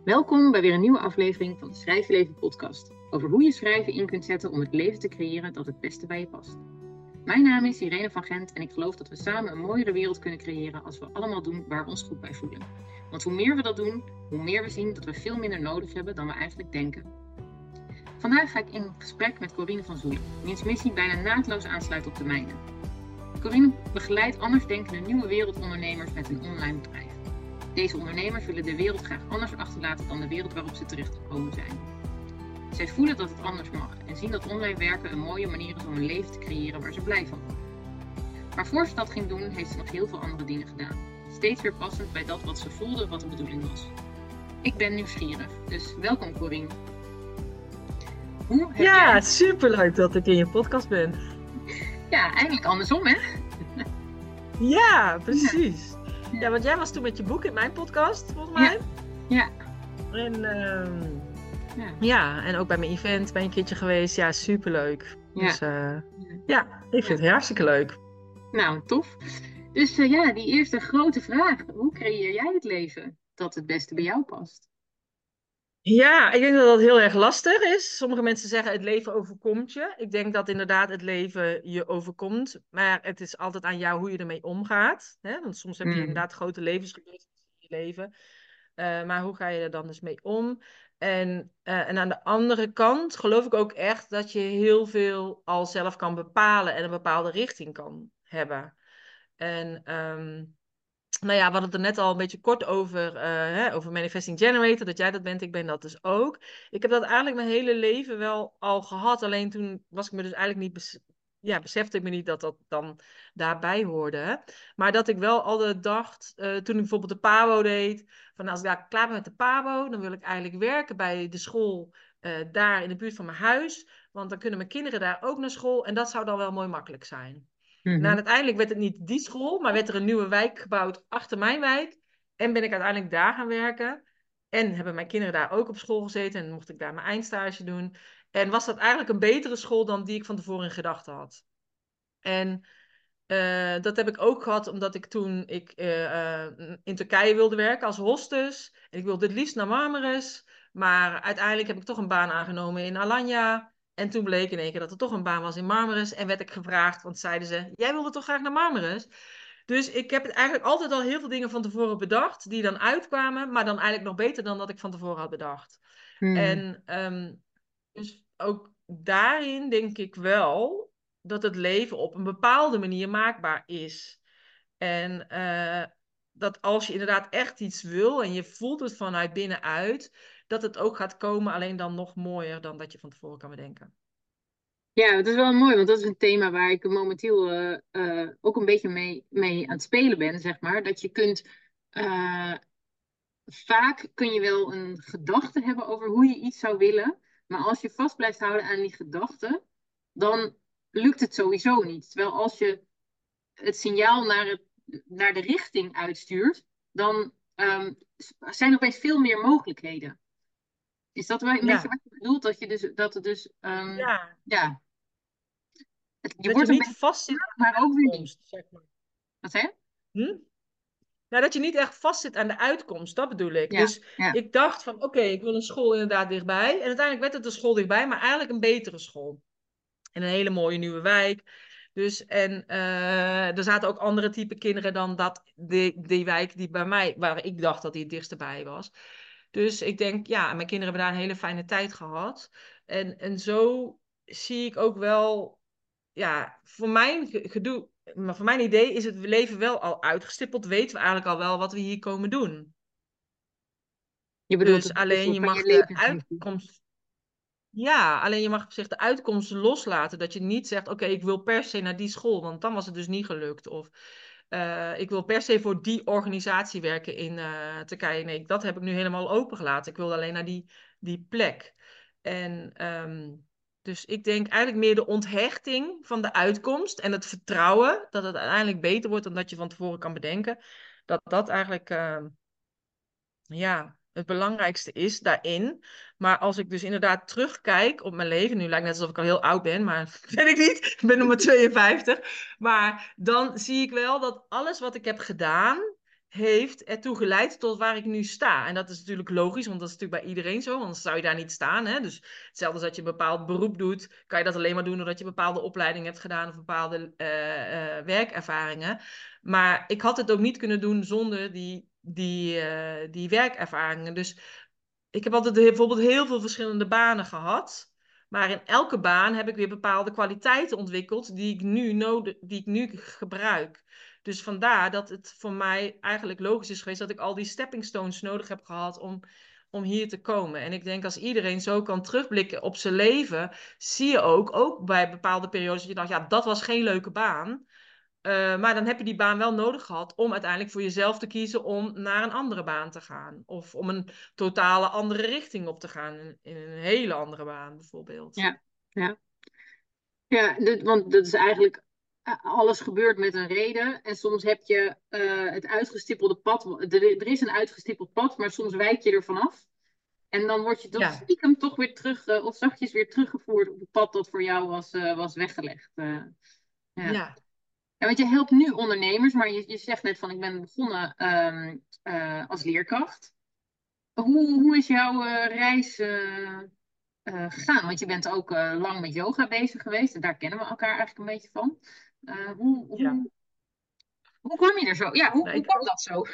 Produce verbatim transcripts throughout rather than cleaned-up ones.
Welkom bij weer een nieuwe aflevering van de Schrijf je Leven podcast. Over hoe je schrijven in kunt zetten om het leven te creëren dat het beste bij je past. Mijn naam is Irene van Gent en ik geloof dat we samen een mooiere wereld kunnen creëren als we allemaal doen waar we ons goed bij voelen. Want hoe meer we dat doen, hoe meer we zien dat we veel minder nodig hebben dan we eigenlijk denken. Vandaag ga ik in gesprek met Corine van Zoelen, wiens missie bijna naadloos aansluit op de mijne. Corine begeleidt andersdenkende nieuwe wereldondernemers met een online bedrijf. Deze ondernemers willen de wereld graag anders achterlaten dan de wereld waarop ze terechtgekomen zijn. Zij voelen dat het anders mag en zien dat online werken een mooie manier is om een leven te creëren waar ze blij van worden. Maar voor ze dat ging doen, heeft ze nog heel veel andere dingen gedaan. Steeds weer passend bij dat wat ze voelde wat de bedoeling was. Ik ben nieuwsgierig, dus welkom Corine. Hoe heb ja, jij... superleuk dat ik in je podcast ben. Ja, eigenlijk andersom hè? Ja, precies. Ja. Ja, want jij was toen met je boek in mijn podcast, volgens mij. Ja. ja. En, uh, ja. ja, en ook bij mijn event ben je een keertje geweest. Ja, superleuk. Ja. Dus uh, ja. ja, ik vind ja. het hartstikke leuk. Nou, tof. Dus uh, ja, die eerste grote vraag. Hoe creëer jij het leven dat het beste bij jou past? Ja, ik denk dat dat heel erg lastig is. Sommige mensen zeggen het leven overkomt je. Ik denk dat inderdaad het leven je overkomt. Maar het is altijd aan jou hoe je ermee omgaat. Hè? Want soms heb je mm. inderdaad grote levensgebeurtenissen in je leven. Uh, maar hoe ga je er dan dus mee om? En, uh, en aan de andere kant geloof ik ook echt dat je heel veel al zelf kan bepalen en een bepaalde richting kan hebben. En... Um, Nou ja, we hadden het er net al een beetje kort over, uh, hè, over Manifesting Generator, dat jij dat bent, ik ben dat dus ook. Ik heb dat eigenlijk mijn hele leven wel al gehad, alleen toen was ik me dus eigenlijk niet, bes- ja, besefte ik me niet dat dat dan daarbij hoorde. Hè. Maar dat ik wel altijd dacht, uh, toen ik bijvoorbeeld de PABO deed, van als ik daar klaar ben met de PABO, dan wil ik eigenlijk werken bij de school uh, daar in de buurt van mijn huis, want dan kunnen mijn kinderen daar ook naar school en dat zou dan wel mooi makkelijk zijn. Mm-hmm. Nou, uiteindelijk werd het niet die school, maar werd er een nieuwe wijk gebouwd achter mijn wijk. En ben ik uiteindelijk daar gaan werken. En hebben mijn kinderen daar ook op school gezeten. En mocht ik daar mijn eindstage doen. En was dat eigenlijk een betere school dan die ik van tevoren in gedachten had. En uh, dat heb ik ook gehad omdat ik toen ik, uh, uh, in Turkije wilde werken als hostess. En ik wilde het liefst naar Marmaris. Maar uiteindelijk heb ik toch een baan aangenomen in Alanya. En toen bleek in één keer dat er toch een baan was in Marmaris. En werd ik gevraagd, want zeiden ze, jij wilde toch graag naar Marmaris? Dus ik heb het eigenlijk altijd al heel veel dingen van tevoren bedacht. Die dan uitkwamen, maar dan eigenlijk nog beter dan dat ik van tevoren had bedacht. Hmm. En um, dus ook daarin denk ik wel dat het leven op een bepaalde manier maakbaar is. En uh, dat als je inderdaad echt iets wil en je voelt het vanuit binnenuit, dat het ook gaat komen, alleen dan nog mooier dan dat je van tevoren kan bedenken. Ja, dat is wel mooi, want dat is een thema waar ik momenteel uh, uh, ook een beetje mee, mee aan het spelen ben, zeg maar. Dat je kunt, uh, vaak kun je wel een gedachte hebben over hoe je iets zou willen, maar als je vast blijft houden aan die gedachte, dan lukt het sowieso niet. Terwijl als je het signaal naar, het, naar de richting uitstuurt, dan um, zijn er opeens veel meer mogelijkheden. Is dat wel een ja. beetje wat je bedoelt? Dat, je dus, dat het dus... Um, ja. ja. Het, je dat wordt je niet vast zit aan maar de ook uitkomst, zeg maar. Wat zei je? Hm? Nou, dat je niet echt vastzit aan de uitkomst, dat bedoel ik. Ja, dus ja. ik dacht van, oké, okay, ik wil een school inderdaad dichtbij. En uiteindelijk werd het een school dichtbij, maar eigenlijk een betere school. In een hele mooie nieuwe wijk. Dus, en uh, er zaten ook andere type kinderen dan dat, die, die wijk die bij mij, waar ik dacht dat die het dichtst bij was. Dus ik denk, ja, mijn kinderen hebben daar een hele fijne tijd gehad. En, en zo zie ik ook wel, ja, voor mijn gedoe, maar voor mijn idee is het leven wel al uitgestippeld. Weten we eigenlijk al wel wat we hier komen doen. Je bedoelt dus alleen je mag je de uitkomst... Ja, alleen je mag op zich de uitkomsten loslaten. Dat je niet zegt, oké, okay, ik wil per se naar die school. Want dan was het dus niet gelukt. Of uh, ik wil per se voor die organisatie werken in uh, Turkije. Nee, dat heb ik nu helemaal opengelaten. Ik wilde alleen naar die, die plek. En um, dus ik denk eigenlijk meer de onthechting van de uitkomst. En het vertrouwen dat het uiteindelijk beter wordt dan dat je van tevoren kan bedenken. Dat dat eigenlijk, uh, ja... het belangrijkste is daarin. Maar als ik dus inderdaad terugkijk op mijn leven... nu lijkt het net alsof ik al heel oud ben, maar dat ben ik niet. Ik ben nog maar tweeënvijftig. Maar dan zie ik wel dat alles wat ik heb gedaan... heeft ertoe geleid tot waar ik nu sta. En dat is natuurlijk logisch, want dat is natuurlijk bij iedereen zo, anders zou je daar niet staan. Hè? Dus hetzelfde als dat je een bepaald beroep doet, kan je dat alleen maar doen doordat je een bepaalde opleiding hebt gedaan of bepaalde uh, uh, werkervaringen. Maar ik had het ook niet kunnen doen zonder die, die, uh, die werkervaringen. Dus ik heb altijd bijvoorbeeld heel veel verschillende banen gehad. Maar in elke baan heb ik weer bepaalde kwaliteiten ontwikkeld die ik nu, nodig, die ik nu gebruik. Dus vandaar dat het voor mij eigenlijk logisch is geweest dat ik al die stepping stones nodig heb gehad om, om hier te komen. En ik denk als iedereen zo kan terugblikken op zijn leven, zie je ook, ook bij bepaalde periodes dat je dacht, ja, dat was geen leuke baan. Uh, maar dan heb je die baan wel nodig gehad om uiteindelijk voor jezelf te kiezen om naar een andere baan te gaan. Of om een totale andere richting op te gaan. In, in een hele andere baan bijvoorbeeld. Ja, ja. Ja, dit, want dat is eigenlijk, eh, alles gebeurt met een reden. En soms heb je eh, het uitgestippelde pad. Er, er is een uitgestippeld pad, maar soms wijk je er vanaf. En dan word je toch Ja, stiekem toch weer terug, uh, of zachtjes weer teruggevoerd op het pad dat voor jou was, uh, was weggelegd. Uh, ja. ja. Ja, want je helpt nu ondernemers, maar je, je zegt net van ik ben begonnen um, uh, als leerkracht. Hoe, hoe is jouw uh, reis uh, uh, gegaan? Want je bent ook uh, lang met yoga bezig geweest en daar kennen we elkaar eigenlijk een beetje van. Uh, hoe, Ja. hoe, hoe kwam je er zo? Ja, hoe, Nou, hoe ik, kwam dat zo?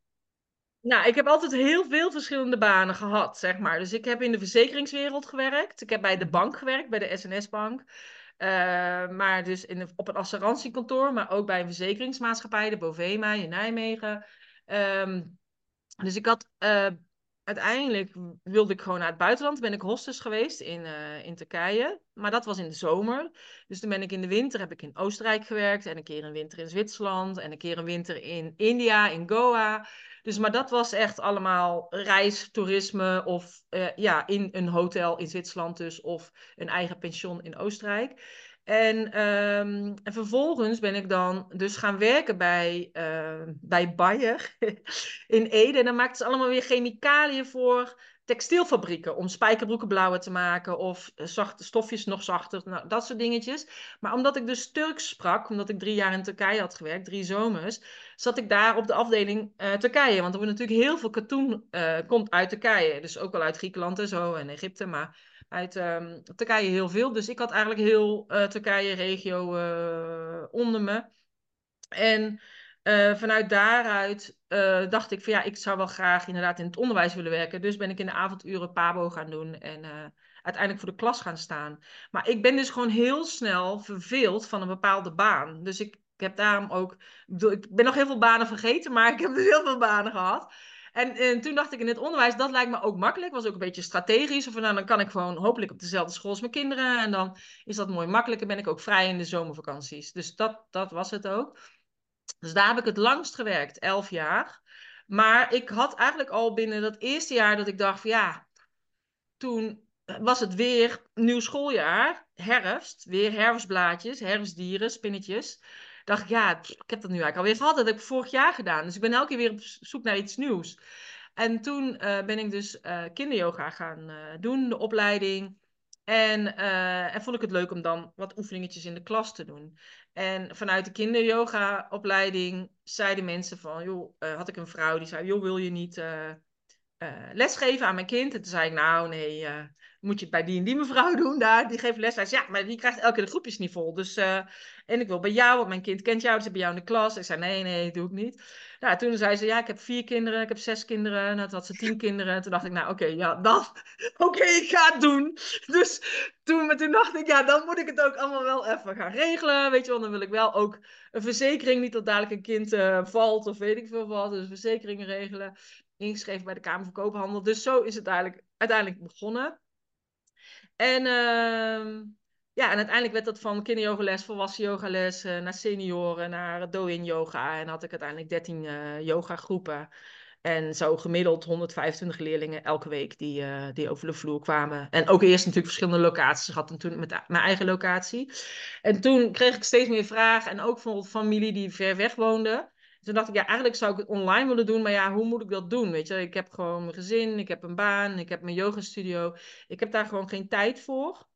nou, ik heb altijd heel veel verschillende banen gehad, zeg maar. Dus ik heb in de verzekeringswereld gewerkt. Ik heb bij de bank gewerkt, bij de S N S-bank. Uh, maar dus in de, op een assurantiekantoor, maar ook bij een verzekeringsmaatschappij, de Bovema in Nijmegen. Um, dus ik had uh, uiteindelijk wilde ik gewoon naar het buitenland. Ben ik hostess geweest in, uh, in Turkije. Maar dat was in de zomer. Dus toen ben ik in de winter heb ik in Oostenrijk gewerkt. En een keer een winter in Zwitserland. En een keer een winter in India, in Goa. Dus, maar dat was echt allemaal reistoerisme of uh, ja, in een hotel in Zwitserland dus. Of een eigen pension in Oostenrijk. En, um, en vervolgens ben ik dan dus gaan werken bij, uh, bij Bayer in Ede. En dan maakten ze allemaal weer chemicaliën voor textielfabrieken. Om spijkerbroeken blauwer te maken of zachte stofjes nog zachter. Nou, dat soort dingetjes. Maar omdat ik dus Turks sprak, omdat ik drie jaar in Turkije had gewerkt, drie zomers, zat ik daar op de afdeling uh, Turkije. Want er wordt natuurlijk heel veel katoen uh, komt uit Turkije. Dus ook wel uit Griekenland en zo en Egypte, maar uit um, Turkije heel veel. Dus ik had eigenlijk heel uh, Turkije-regio uh, onder me. En uh, vanuit daaruit uh, dacht ik van ja, ik zou wel graag inderdaad in het onderwijs willen werken. Dus ben ik in de avonduren Pabo gaan doen en uh, uiteindelijk voor de klas gaan staan. Maar ik ben dus gewoon heel snel verveeld van een bepaalde baan. Dus ik, ik heb daarom ook, ik, bedoel, ik ben nog heel veel banen vergeten, maar ik heb dus heel veel banen gehad. En, en toen dacht ik in het onderwijs, dat lijkt me ook makkelijk. Was ook een beetje strategisch. Of nou, dan kan ik gewoon hopelijk op dezelfde school als mijn kinderen. En dan is dat mooi makkelijk. En ben ik ook vrij in de zomervakanties. Dus dat, dat was het ook. Dus daar heb ik het langst gewerkt, elf jaar. Maar ik had eigenlijk al binnen dat eerste jaar dat ik dacht van ja, toen was het weer nieuw schooljaar, herfst, weer herfstblaadjes, herfstdieren, spinnetjes. Dacht ik ja, ik heb dat nu eigenlijk alweer gehad, dat heb ik vorig jaar gedaan. Dus ik ben elke keer weer op zoek naar iets nieuws. En toen uh, ben ik dus uh, kinderyoga gaan uh, doen, de opleiding. En, uh, en vond ik het leuk om dan wat oefeningetjes in de klas te doen. En vanuit de kinderyoga-opleiding zeiden mensen van, joh, uh, had ik een vrouw die zei, joh, wil je niet uh, uh, lesgeven aan mijn kind? En toen zei ik, nou nee, uh, moet je het bij die en die mevrouw doen daar, die geeft les. Hij zei, ja, maar die krijgt elke keer de groepjes niet vol. Dus, uh, en ik wil bij jou, want mijn kind kent jou, dus bij jou in de klas. Ik zei, nee, nee, doe ik niet. Nou, toen zei ze, ja, ik heb vier kinderen, ik heb zes kinderen. Nou, toen had ze tien kinderen. Toen dacht ik, nou, oké, okay, ja, dan, oké, okay, ik ga het doen. Dus toen, toen dacht ik, ja, dan moet ik het ook allemaal wel even gaan regelen. Weet je wel, dan wil ik wel ook een verzekering, niet dat dadelijk een kind uh, valt of weet ik veel wat. Dus verzekeringen regelen. Ingeschreven bij de Kamer van Koophandel. Dus zo is het eigenlijk uiteindelijk begonnen. En, uh, ja, en uiteindelijk werd dat van kinderyogales, volwassen yogales, uh, naar senioren, naar do-in yoga. En had ik uiteindelijk dertien uh, yoga groepen. En zo gemiddeld honderdvijfentwintig leerlingen elke week die, uh, die over de vloer kwamen. En ook eerst natuurlijk verschillende locaties. Ik had toen met mijn eigen locatie. En toen kreeg ik steeds meer vragen. En ook van familie die ver weg woonde. Toen dacht ik, ja, eigenlijk zou ik het online willen doen. Maar ja, hoe moet ik dat doen? Weet je, ik heb gewoon mijn gezin, ik heb een baan, ik heb mijn yogastudio. Ik heb daar gewoon geen tijd voor.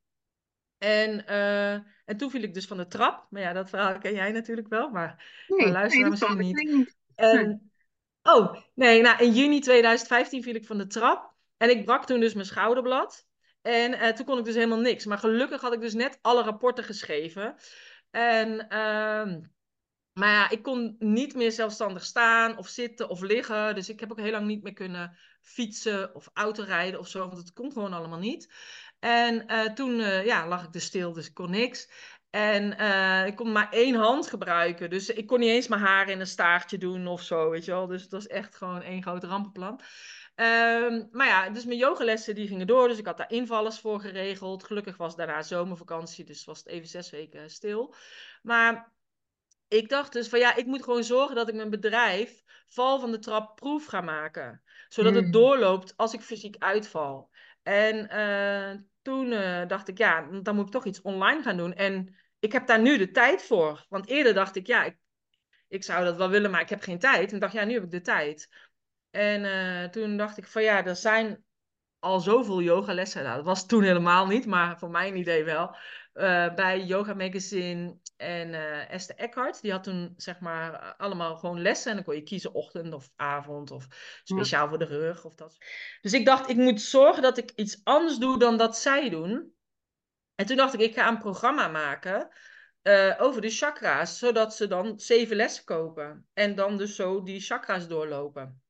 En, uh, en toen viel ik dus van de trap. Maar ja, dat verhaal ken jij natuurlijk wel, maar, maar Nee, nee, luisteraar dat kan misschien ik niet. niet. Nee. En Oh, nee, nou in juni tweeduizend vijftien viel ik van de trap. En ik brak toen dus mijn schouderblad. En eh, toen kon ik dus helemaal niks. Maar gelukkig had ik dus net alle rapporten geschreven. En, ehm, maar ja, ik kon niet meer zelfstandig staan of zitten of liggen. Dus ik heb ook heel lang niet meer kunnen fietsen of autorijden of zo. Want het kon gewoon allemaal niet. En eh, toen eh, ja, lag ik dus stil, dus ik kon niks. En eh, ik kon maar één hand gebruiken. Dus ik kon niet eens mijn haar in een staartje doen of zo, weet je wel. Dus het was echt gewoon één groot rampenplan. Ehm, maar ja, dus mijn yogalessen die gingen door. Dus ik had daar invallers voor geregeld. Gelukkig was daarna zomervakantie, dus was het even zes weken stil. Maar ik dacht dus van ja, ik moet gewoon zorgen dat ik mijn bedrijf val van de trap proef ga maken. Zodat het Hmm. doorloopt als ik fysiek uitval. En eh, toen eh, dacht ik ja, dan moet ik toch iets online gaan doen. En ik heb daar nu de tijd voor. Want eerder dacht ik ja, ik, ik zou dat wel willen, maar ik heb geen tijd. En dacht ja, nu heb ik de tijd. En eh, toen dacht ik van ja, er zijn al zoveel yogalessen. Nou, dat was toen helemaal niet, maar voor mijn idee wel. Eh, bij Yoga Magazine en eh, Esther Eckhart. Die had toen zeg maar allemaal gewoon lessen. En dan kon je kiezen ochtend of avond of Ja. speciaal voor de rug of dat. Dus ik dacht, ik moet zorgen dat ik iets anders doe dan dat zij doen. En toen dacht ik, ik ga een programma maken eh, over de chakra's. Zodat ze dan zeven lessen kopen. En dan dus zo die chakra's doorlopen.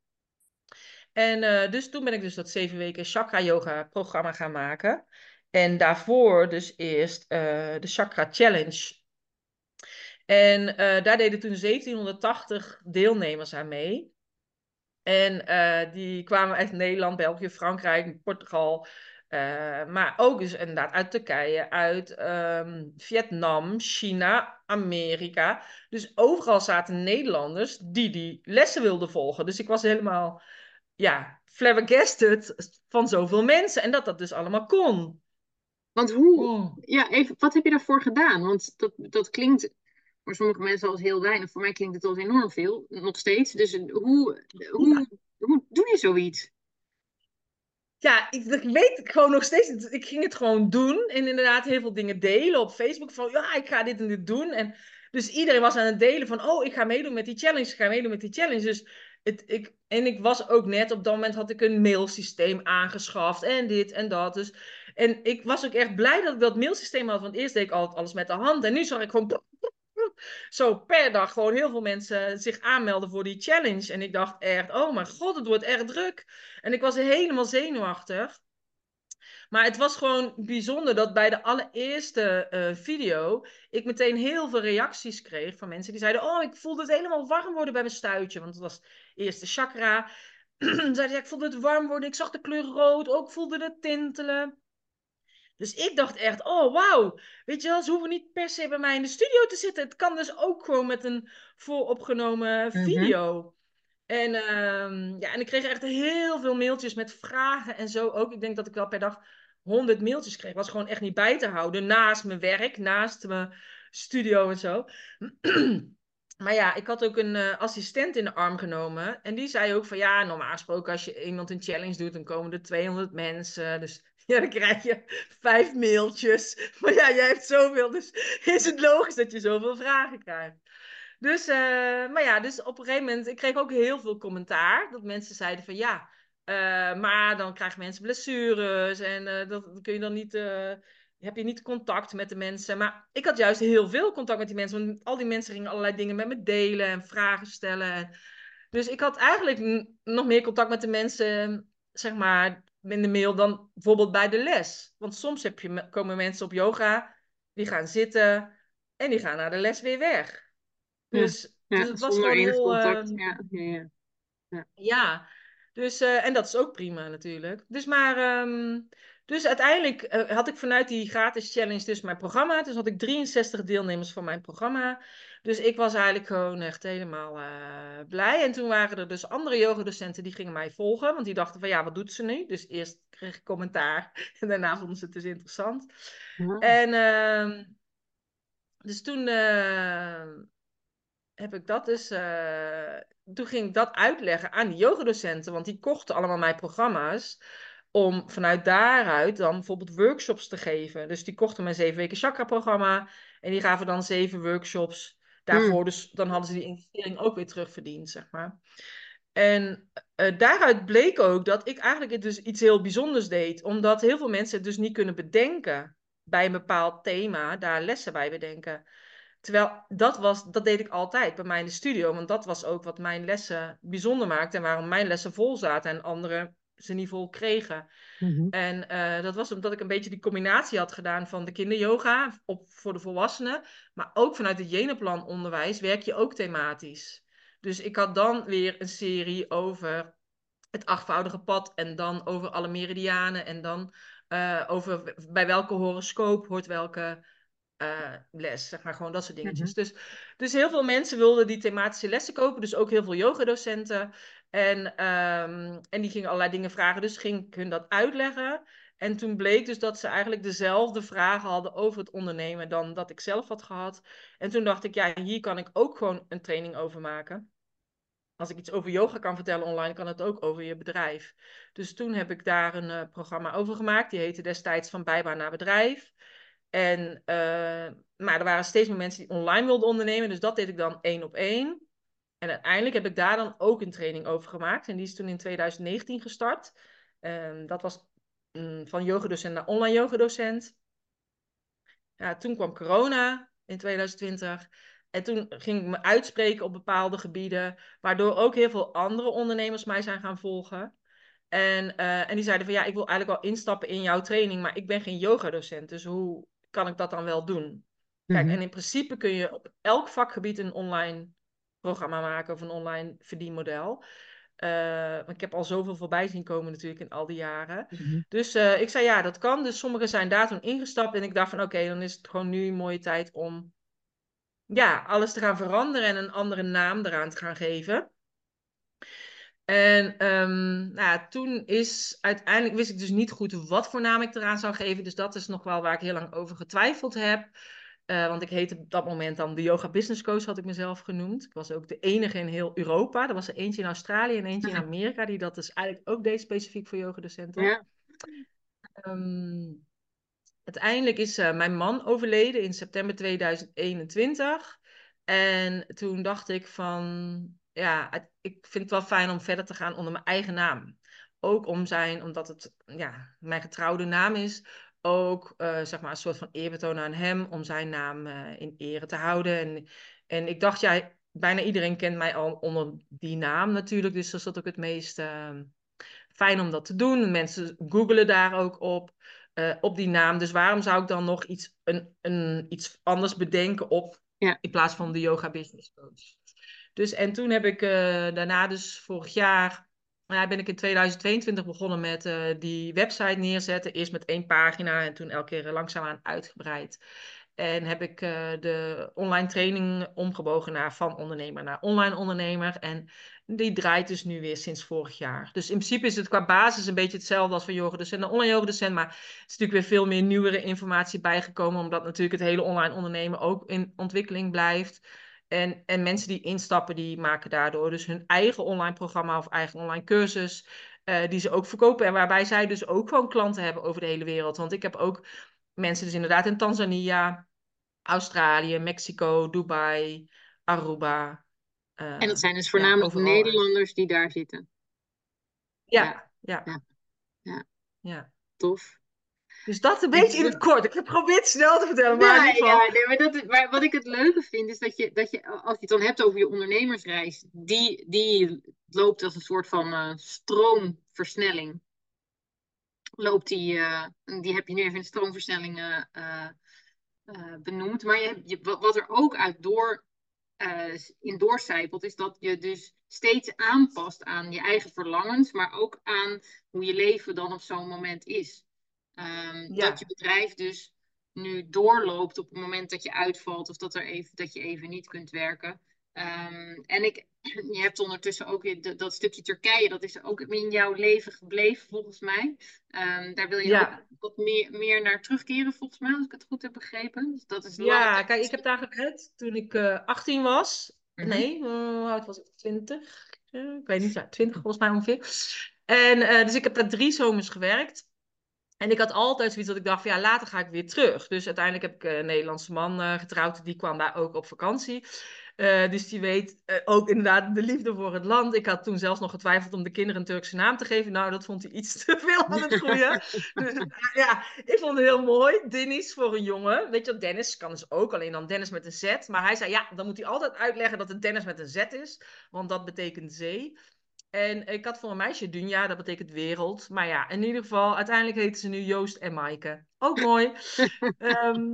En uh, dus toen ben ik dus dat zeven weken chakra yoga programma gaan maken. En daarvoor dus eerst uh, de Chakra Challenge. En uh, daar deden toen zeventienhonderdtachtig deelnemers aan mee. En uh, die kwamen uit Nederland, België, Frankrijk, Portugal. Uh, maar ook dus inderdaad uit Turkije, uit um, Vietnam, China, Amerika. Dus overal zaten Nederlanders die die lessen wilden volgen. Dus ik was helemaal ja, flabbergasted van zoveel mensen. En dat dat dus allemaal kon. Want hoe, Oh. ja, even, wat heb je daarvoor gedaan? Want dat, dat klinkt voor sommige mensen als heel weinig. Voor mij klinkt het als enorm veel, nog steeds. Dus hoe, Ja, hoe, hoe doe je zoiets? ja ik, dat weet ik gewoon nog steeds. Ik ging het gewoon doen. En inderdaad heel veel dingen delen op Facebook. Van ja, ik ga dit en dit doen. En dus iedereen was aan het delen van... Oh, ik ga meedoen met die challenge. Ik ga meedoen met die challenge. Dus het, ik, en ik was ook net... Op dat moment had ik een mailsysteem aangeschaft. En dit en dat. Dus, en ik was ook echt blij dat ik dat mailsysteem had. Want eerst deed ik altijd alles met de hand. En nu zag ik gewoon... Zo per dag gewoon heel veel mensen zich aanmelden voor die challenge. En ik dacht echt, oh mijn god, het wordt echt druk. En ik was helemaal zenuwachtig. Maar het was gewoon bijzonder dat bij de allereerste uh, video ik meteen heel veel reacties kreeg van mensen die zeiden: Oh, ik voelde het helemaal warm worden bij mijn stuitje. Want het was eerste chakra. Zeiden ja, ik voelde het warm worden. Ik zag de kleur rood. Ook voelde het tintelen. Dus ik dacht echt, oh wauw, weet je wel, ze hoeven niet per se bij mij in de studio te zitten. Het kan dus ook gewoon met een vooropgenomen Mhm. video. En, ehm, ja, en ik kreeg echt heel veel mailtjes met vragen en zo ook. Ik denk dat ik wel per dag honderd mailtjes kreeg. Was gewoon echt niet bij te houden. Naast mijn werk, naast mijn studio en zo. Maar ja, ik had ook een uh, assistent in de arm genomen. En die zei ook van ja, normaal gesproken als je iemand een challenge doet, dan komen er tweehonderd mensen. Dus ja, dan krijg je vijf mailtjes. Maar ja, jij hebt zoveel, dus is het logisch dat je zoveel vragen krijgt. Dus, uh, maar ja, dus op een gegeven moment, ik kreeg ook heel veel commentaar. Dat mensen zeiden van ja, uh, maar dan krijgen mensen blessures. En uh, dat kun je dan niet, uh, heb je niet contact met de mensen. Maar ik had juist heel veel contact met die mensen. Want al die mensen gingen allerlei dingen met me delen en vragen stellen. En, dus ik had eigenlijk n- nog meer contact met de mensen, zeg maar, in de mail dan bijvoorbeeld bij de les. Want soms heb je, komen mensen op yoga, die gaan zitten en die gaan naar de les weer weg. Ja. Dus, dus Ja, het was zonder gewoon enig heel, contact. uh, Ja, ja, ja. Ja. ja. Dus, uh, en dat is ook prima natuurlijk. Dus, maar, um, dus uiteindelijk uh, had ik vanuit die gratis challenge dus mijn programma. Dus had ik drieënzestig deelnemers van mijn programma. Dus ik was eigenlijk gewoon echt helemaal uh, blij. En toen waren er dus andere yogadocenten die gingen mij volgen. Want die dachten van ja, wat doet ze nu? Dus eerst kreeg ik commentaar. En daarna vonden ze het dus interessant. Ja. En uh, dus toen... Uh, heb ik dat dus. Uh, toen ging ik dat uitleggen aan die yogadocenten, want die kochten allemaal mijn programma's. Om vanuit daaruit dan bijvoorbeeld workshops te geven. Dus die kochten mijn zeven weken chakra-programma. En die gaven dan zeven workshops Hmm. daarvoor. Dus dan hadden ze die investering ook weer terugverdiend, zeg maar. En uh, daaruit bleek ook dat ik eigenlijk dus iets heel bijzonders deed. Omdat heel veel mensen het dus niet kunnen bedenken bij een bepaald thema, daar lessen bij bedenken. Terwijl dat was, dat deed ik altijd bij mij in de studio. Want dat was ook wat mijn lessen bijzonder maakte. En waarom mijn lessen vol zaten en anderen ze niet vol kregen. Mhm. En uh, dat was omdat ik een beetje die combinatie had gedaan van de kinderyoga op, voor de volwassenen. Maar ook vanuit het Jenaplan onderwijs werk je ook thematisch. Dus ik had dan weer een serie over het achtvoudige pad. En dan over alle meridianen. En dan uh, over bij welke horoscoop hoort welke uh, les. Zeg maar gewoon dat soort Mhm. dingetjes. Dus, dus heel veel mensen wilden die thematische lessen kopen. Dus ook heel veel yogadocenten. En, um, en die gingen allerlei dingen vragen. Dus ging ik hun dat uitleggen. En toen bleek dus dat ze eigenlijk dezelfde vragen hadden over het ondernemen dan dat ik zelf had gehad. En toen dacht ik, ja, hier kan ik ook gewoon een training over maken. Als ik iets over yoga kan vertellen online, kan het ook over je bedrijf. Dus toen heb ik daar een uh, programma over gemaakt. Die heette destijds Van Bijbaan naar Bedrijf. En, uh, maar er waren steeds meer mensen die online wilden ondernemen. Dus dat deed ik dan één op één. En uiteindelijk heb ik daar dan ook een training over gemaakt. En die is toen in twintig negentien gestart. Um, dat was um, van yogadocent naar online yogadocent. Ja, toen kwam corona in twintig twintig. En toen ging ik me uitspreken op bepaalde gebieden. Waardoor ook heel veel andere ondernemers mij zijn gaan volgen. En, uh, en die zeiden van ja, ik wil eigenlijk wel instappen in jouw training. Maar ik ben geen yogadocent. Dus hoe kan ik dat dan wel doen? Kijk, Mhm. en in principe kun je op elk vakgebied een online programma maken. Of een online verdienmodel. Uh, ik heb al zoveel voorbij zien komen natuurlijk in al die jaren. Mhm. Dus uh, ik zei ja, dat kan. Dus sommigen zijn daar toen ingestapt. En ik dacht van oké, okay, dan is het gewoon nu een mooie tijd om ja, alles te gaan veranderen en een andere naam eraan te gaan geven. En um, nou ja, toen is uiteindelijk wist ik dus niet goed wat voor naam ik eraan zou geven. Dus dat is nog wel waar ik heel lang over getwijfeld heb. Uh, want ik heette op dat moment dan de Yoga Business Coach, had ik mezelf genoemd. Ik was ook de enige in heel Europa. Er was er eentje in Australië en eentje in Amerika die dat dus eigenlijk ook deed, specifiek voor yogadocenten. Ja. Um, Uiteindelijk is uh, mijn man overleden in september tweeduizend eenentwintig. En toen dacht ik van, ja, ik vind het wel fijn om verder te gaan onder mijn eigen naam. Ook om zijn, omdat het ja, mijn getrouwde naam is. Ook uh, zeg maar een soort van eerbetoon aan hem, om zijn naam uh, in ere te houden. En, en ik dacht, ja, bijna iedereen kent mij al onder die naam natuurlijk. Dus dat is dat ook het meest uh, fijn om dat te doen. Mensen googelen daar ook op. Uh, op die naam. Dus waarom zou ik dan nog iets, een, een, iets anders bedenken op Ja. in plaats van de yoga business coach? Dus en toen heb ik uh, daarna dus vorig jaar, nou, ben ik in tweeduizend tweeëntwintig begonnen met uh, die website neerzetten. Eerst met één pagina en toen elke keer langzaamaan uitgebreid. En heb ik uh, de online training omgebogen naar van ondernemer naar online ondernemer. En die draait dus nu weer sinds vorig jaar. Dus in principe is het qua basis een beetje hetzelfde als voor yogadocent en online yogadocent. Maar er is natuurlijk weer veel meer nieuwere informatie bijgekomen. Omdat natuurlijk het hele online ondernemen ook in ontwikkeling blijft. En, en mensen die instappen, die maken daardoor dus hun eigen online programma of eigen online cursus. Uh, die ze ook verkopen. En waarbij zij dus ook gewoon klanten hebben over de hele wereld. Want ik heb ook mensen dus inderdaad in Tanzania, Australië, Mexico, Dubai, Aruba. En Uh, dat zijn dus ja, voornamelijk overal. Nederlanders die daar zitten. Ja. Ja, ja, Ja. Ja. ja. Tof. Dus dat een Het beetje is in het kort. Ik heb geprobeerd snel te vertellen, maar in Ja, ieder ja, geval. nee, maar, dat, is- maar wat ik het leuke vind, is dat je, dat je, als je het dan hebt over je ondernemersreis, die, die loopt als een soort van eh, stroomversnelling. Loopt die, eh, die heb je nu even in stroomversnelling eh, eh, eh, benoemd. Maar je, je, wat wat er ook uit door, eh, in doorcijpelt, is dat je dus steeds aanpast aan je eigen verlangens, maar ook aan hoe je leven dan op zo'n moment is. Ehm, dat je Ja, bedrijf dus nu doorloopt op het moment dat je uitvalt of dat, er even, dat je even niet kunt werken. Ehm, en ik, je hebt ondertussen ook weer dat, dat stukje Turkije, dat is ook in jouw leven gebleven volgens mij. Ehm, daar wil je ook ja. wat meer, meer naar terugkeren volgens mij, als ik het goed heb begrepen. Dus dat is lange Ja, kijk, ik heb tijd. daar gewerkt toen ik uh, achttien was. Mhm. Nee, uh, hoe oud was ik? twintig? Uh, ik weet niet, ja, twintig volgens mij ongeveer. En uh, dus ik heb daar drie zomers gewerkt. En ik had altijd zoiets dat ik dacht van ja, later ga ik weer terug. Dus uiteindelijk heb ik een Nederlandse man uh, getrouwd. Die kwam daar ook op vakantie. Uh, dus die weet uh, ook inderdaad de liefde voor het land. Ik had toen zelfs nog getwijfeld om de kinderen een Turkse naam te geven. Nou, dat vond hij iets te veel aan het groeien. Dus uh, ja, ik vond het heel mooi. Dennis voor een jongen. Weet je wat, Dennis kan dus ook, alleen dan Dennis met een Z. Maar hij zei, ja, dan moet hij altijd uitleggen dat het Dennis met een Z is. Want dat betekent zee. En ik had voor een meisje Dunja, dat betekent wereld. Maar ja, in ieder geval, uiteindelijk heten ze nu Joost en Maaike. Ook mooi. um,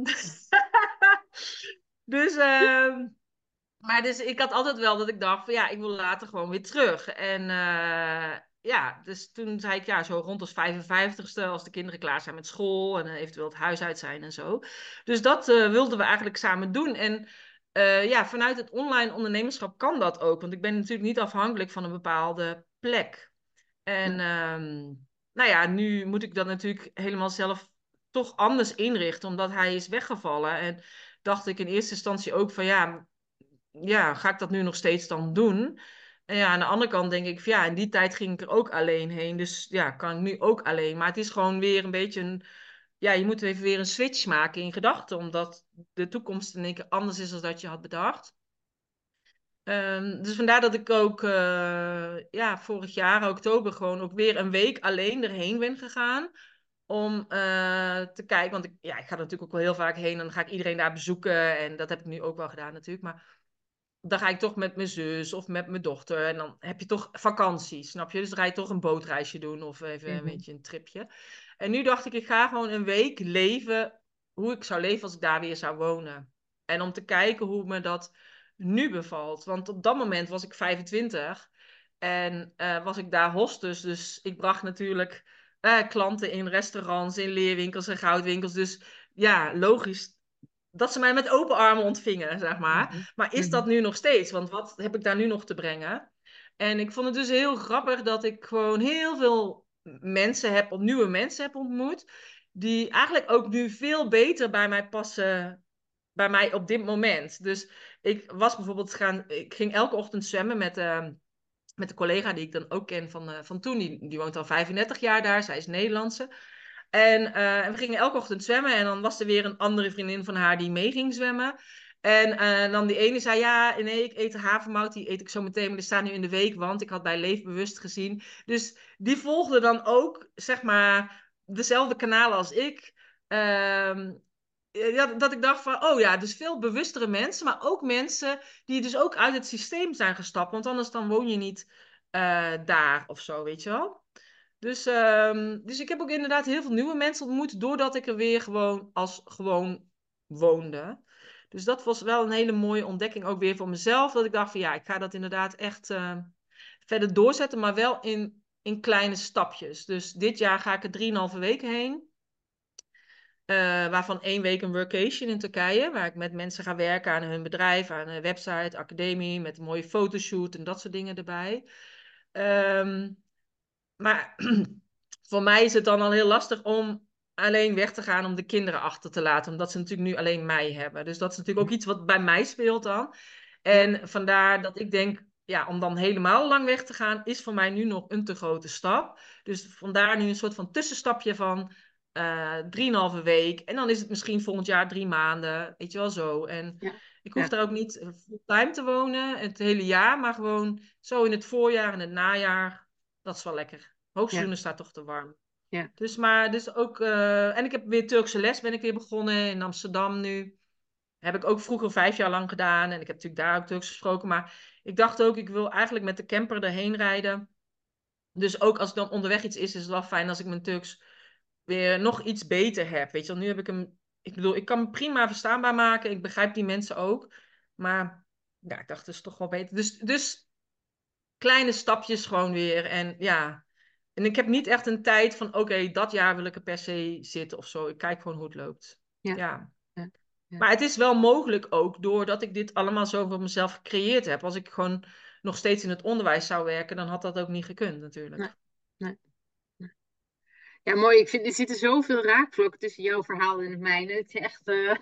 dus... Uh, Maar dus ik had altijd wel dat ik dacht van ja, ik wil later gewoon weer terug. En uh, ja, dus toen zei ik ja, zo rond als vijfenvijftigste, als de kinderen klaar zijn met school en uh, eventueel het huis uit zijn en zo. Dus dat uh, wilden we eigenlijk samen doen. En uh, ja, vanuit het online ondernemerschap kan dat ook. Want ik ben natuurlijk niet afhankelijk van een bepaalde plek. En um, nou ja, nu moet ik dat natuurlijk helemaal zelf toch anders inrichten, omdat hij is weggevallen. En dacht ik in eerste instantie ook van ja, ja, ga ik dat nu nog steeds dan doen? En ja, aan de andere kant denk ik van ja, in die tijd ging ik er ook alleen heen. Dus ja, kan ik nu ook alleen. Maar het is gewoon weer een beetje een, ja, je moet even weer een switch maken in gedachten, omdat de toekomst in één keer anders is dan dat je had bedacht. Um, dus vandaar dat ik ook uh, ja, vorig jaar, oktober, gewoon ook weer een week alleen erheen ben gegaan. Om uh, te kijken, want ik, ja, ik ga er natuurlijk ook wel heel vaak heen en dan ga ik iedereen daar bezoeken. En dat heb ik nu ook wel gedaan natuurlijk. Maar dan ga ik toch met mijn zus of met mijn dochter. En dan heb je toch vakantie, snap je? Dus dan ga je toch een bootreisje doen of even een Mhm. beetje een tripje. En nu dacht ik, ik ga gewoon een week leven hoe ik zou leven als ik daar weer zou wonen. En om te kijken hoe me dat nu bevalt. Want op dat moment was ik vijfentwintig en uh, was ik daar hostess. Dus ik bracht natuurlijk uh, klanten in restaurants, in leerwinkels en goudwinkels. Dus ja, logisch dat ze mij met open armen ontvingen, zeg Mhm. maar. Maar is dat Mhm. nu nog steeds? Want wat heb ik daar nu nog te brengen? En ik vond het dus heel grappig dat ik gewoon heel veel mensen heb, nieuwe mensen heb ontmoet, die eigenlijk ook nu veel beter bij mij passen, bij mij op dit moment. Dus ik was bijvoorbeeld gaan, ik ging elke ochtend zwemmen met, uh, met een collega die ik dan ook ken van, uh, van toen. Die, die woont al vijfendertig jaar daar, zij is Nederlandse. En uh, we gingen elke ochtend zwemmen en dan was er weer een andere vriendin van haar die mee ging zwemmen. En uh, dan die ene zei, ja, nee, ik eet havermout, die eet ik zo meteen, maar die staat nu in de week, want ik had bij Leefbewust gezien. Dus die volgde dan ook, zeg maar, dezelfde kanalen als ik. Um, ja, dat ik dacht van, oh ja, dus veel bewustere mensen, maar ook mensen die dus ook uit het systeem zijn gestapt, want anders dan woon je niet uh, daar of zo, weet je wel. Dus, um, dus ik heb ook inderdaad heel veel nieuwe mensen ontmoet, doordat ik er weer gewoon als gewoon woonde. Dus dat was wel een hele mooie ontdekking ook weer voor mezelf, dat ik dacht van ja, ik ga dat inderdaad echt uh, verder doorzetten, maar wel in, in kleine stapjes. Dus dit jaar ga ik er drieënhalve weken heen. Uh, waarvan één week een workation in Turkije, waar ik met mensen ga werken aan hun bedrijf, aan een website, academie, met een mooie fotoshoot en dat soort dingen erbij. Um, maar voor mij is het dan al heel lastig om alleen weg te gaan om de kinderen achter te laten, omdat ze natuurlijk nu alleen mij hebben. Dus dat is natuurlijk ook iets wat bij mij speelt dan. Ja, En vandaar dat ik denk, ja, om dan helemaal lang weg te gaan, is voor mij nu nog een te grote stap. Dus vandaar nu een soort van tussenstapje van uh, drieënhalve week. En dan is het misschien volgend jaar drie maanden, weet je wel zo. En ja, ik hoef ja, daar ook niet fulltime te wonen, het hele jaar, maar gewoon zo in het voorjaar en het najaar. Dat is wel lekker. ja, Hoogseizoen staat toch te warm. ja. Dus maar, dus ook, uh, en ik heb weer Turkse les ben ik weer begonnen in Amsterdam nu. Heb ik ook vroeger vijf jaar lang gedaan. En ik heb natuurlijk daar ook Turks gesproken. Maar ik dacht ook, ik wil eigenlijk met de camper erheen rijden. Dus ook als ik dan onderweg iets is, is het wel fijn als ik mijn Turks weer nog iets beter heb. Weet je wel, nu heb ik hem, ik bedoel, ik kan hem prima verstaanbaar maken. Ik begrijp die mensen ook. Maar ja, ik dacht, dat is toch wel beter. Dus, dus kleine stapjes gewoon weer. En ja, en ik heb niet echt een tijd van, oké, okay, dat jaar wil ik er per se zitten of zo. Ik kijk gewoon hoe het loopt. Ja, Ja. ja, ja. Maar het is wel mogelijk ook doordat ik dit allemaal zo voor mezelf gecreëerd heb. Als ik gewoon nog steeds in het onderwijs zou werken, dan had dat ook niet gekund Nee, natuurlijk. nee, nee. Ja, mooi. Ik vind er zitten zoveel raakvlakken tussen jouw verhaal en het mijne. Het is echt. Uh...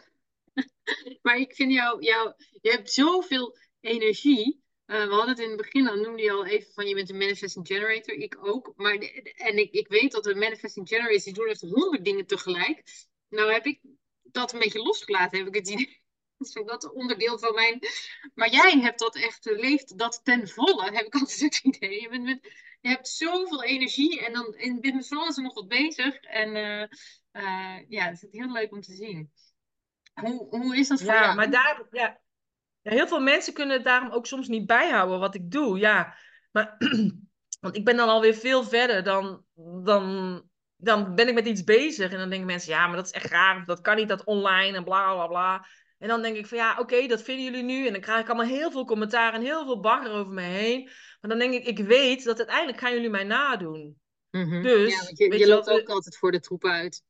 maar ik vind jou, jou, je hebt zoveel energie. Uh, we hadden het in het begin, dan noemde je al even van je bent een manifesting generator. Ik ook. Maar de- de- en ik, ik weet dat de manifesting generators die doen echt honderd dingen tegelijk. Nou heb ik dat een beetje losgelaten, heb ik het idee. is ook dat onderdeel van mijn... Maar jij hebt dat echt, eh, leeft dat ten volle, heb ik altijd het idee. Je, bent met, je hebt zoveel energie en dan en je bent met van alles en nog wat bezig. En eh, eh, ja, het is heel leuk om te zien. Hoe, hoe is dat voor Ja, jou? maar daar, ja, ja, heel veel mensen kunnen het daarom ook soms niet bijhouden wat ik doe. Ja, maar want ik ben dan alweer veel verder dan, dan, dan ben ik met iets bezig. En dan denken mensen, ja, maar dat is echt raar. Of dat kan niet, dat online en bla bla bla. En dan denk ik van ja, oké, dat vinden jullie nu. En dan krijg ik allemaal heel veel commentaar en heel veel bagger over me heen. Maar dan denk ik, ik weet dat uiteindelijk gaan jullie mij nadoen. Mhm. Ja, want Dus, je, je weet je loopt wat, ook we, altijd voor de troepen uit.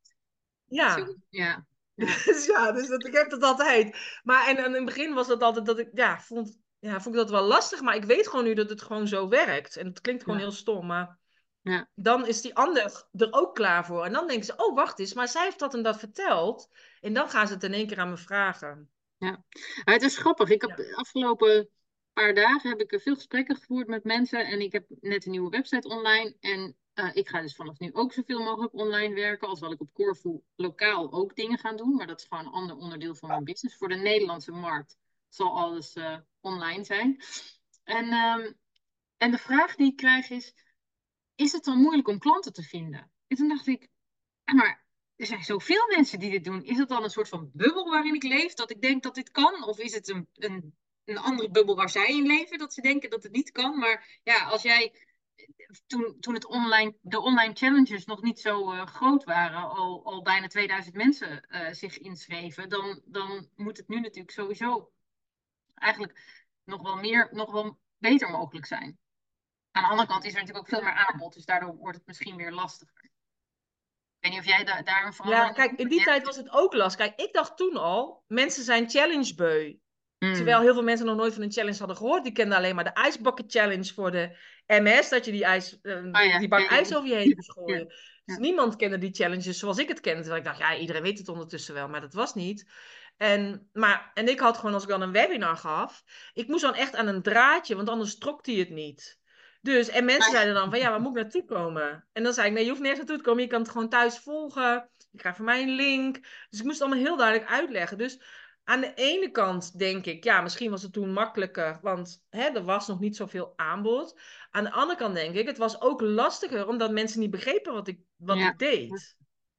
Zo, ja. ja, ja, Dus ja, dus dat, ik heb dat altijd. Maar en, en in het begin was dat altijd dat ik, ja, vond, ja, vond ik dat wel lastig. Maar ik weet gewoon nu dat het gewoon zo werkt. En het klinkt gewoon ja, heel stom, maar ja. dan is die ander er ook klaar voor. En dan denken ze, oh, wacht eens, maar zij heeft dat en dat verteld. En dan gaan ze het in één keer aan me vragen. Ja, maar het is grappig. Ik heb Ja. de afgelopen paar dagen heb ik eh, veel gesprekken gevoerd met mensen en ik heb net een nieuwe website online. En eh, ik ga dus vanaf nu ook zoveel mogelijk online werken, alhoewel ik op Corfu lokaal ook dingen ga doen. Maar dat is gewoon een ander onderdeel van mijn business. Voor de Nederlandse markt zal alles eh, online zijn. En, ehm, en de vraag die ik krijg is, is het dan moeilijk om klanten te vinden? En toen dacht ik, ja, maar er zijn zoveel mensen die dit doen. Is het dan een soort van bubbel waarin ik leef, dat ik denk dat dit kan? Of is het een, een, een andere bubbel waar zij in leven, dat ze denken dat het niet kan? Maar ja, als jij, toen, toen het online, de online challenges nog niet zo eh, groot waren, al, al bijna tweeduizend mensen eh, zich inschreven, dan, dan moet het nu natuurlijk sowieso eigenlijk nog wel meer, nog wel beter mogelijk zijn. Aan de andere kant is er natuurlijk ook veel meer aanbod, dus daardoor wordt het misschien weer lastiger. Ik weet niet of jij da daar een Ja, verandering in kijk, ziet, in maar die jij tijd was het ook lastig. Kijk, ik dacht toen al, mensen zijn challengebeu. Hmm. Terwijl heel veel mensen nog nooit van een challenge hadden gehoord. Die kenden alleen maar de ijsbakken challenge voor de M S. Dat je die, ijs, eh, Oh ja, die ja, bak ja, ijs over je heen moest ja, gooien. Dus ja. niemand kende die challenges zoals ik het kende. Terwijl ik dacht, ja, iedereen weet het ondertussen wel. Maar dat was niet. En, maar, en ik had gewoon, als ik dan een webinar gaf. Ik moest dan echt aan een draadje, want anders trok hij het niet. Dus, en mensen Maar, zeiden dan van, ja, waar moet ik naartoe komen? En dan zei ik, nee, je hoeft nergens naartoe te komen. Je kan het gewoon thuis volgen. Je krijgt van mij een link. Dus ik moest het allemaal heel duidelijk uitleggen. Dus aan de ene kant denk ik, ja, misschien was het toen makkelijker, want hè, er was nog niet zoveel aanbod. Aan de andere kant denk ik, het was ook lastiger omdat mensen niet begrepen wat ik, wat ja, ik deed.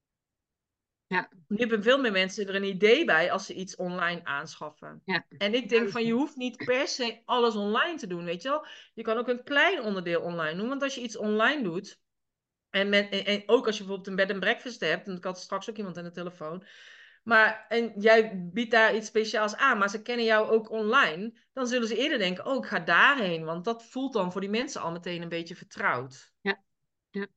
ja, Nu hebben veel meer mensen er een idee bij als ze iets online aanschaffen. ja. En ik denk van, je hoeft niet per se alles online te doen, weet je wel. Je kan ook een klein onderdeel online doen, want als je iets online doet, en, men, en, en ook als je bijvoorbeeld een bed and breakfast hebt, en ik had straks ook iemand aan de telefoon, maar en jij biedt daar iets speciaals aan, maar ze kennen jou ook online, dan zullen ze eerder denken, oh, ik ga daarheen, want dat voelt dan voor die mensen al meteen een beetje vertrouwd. Ja, ja,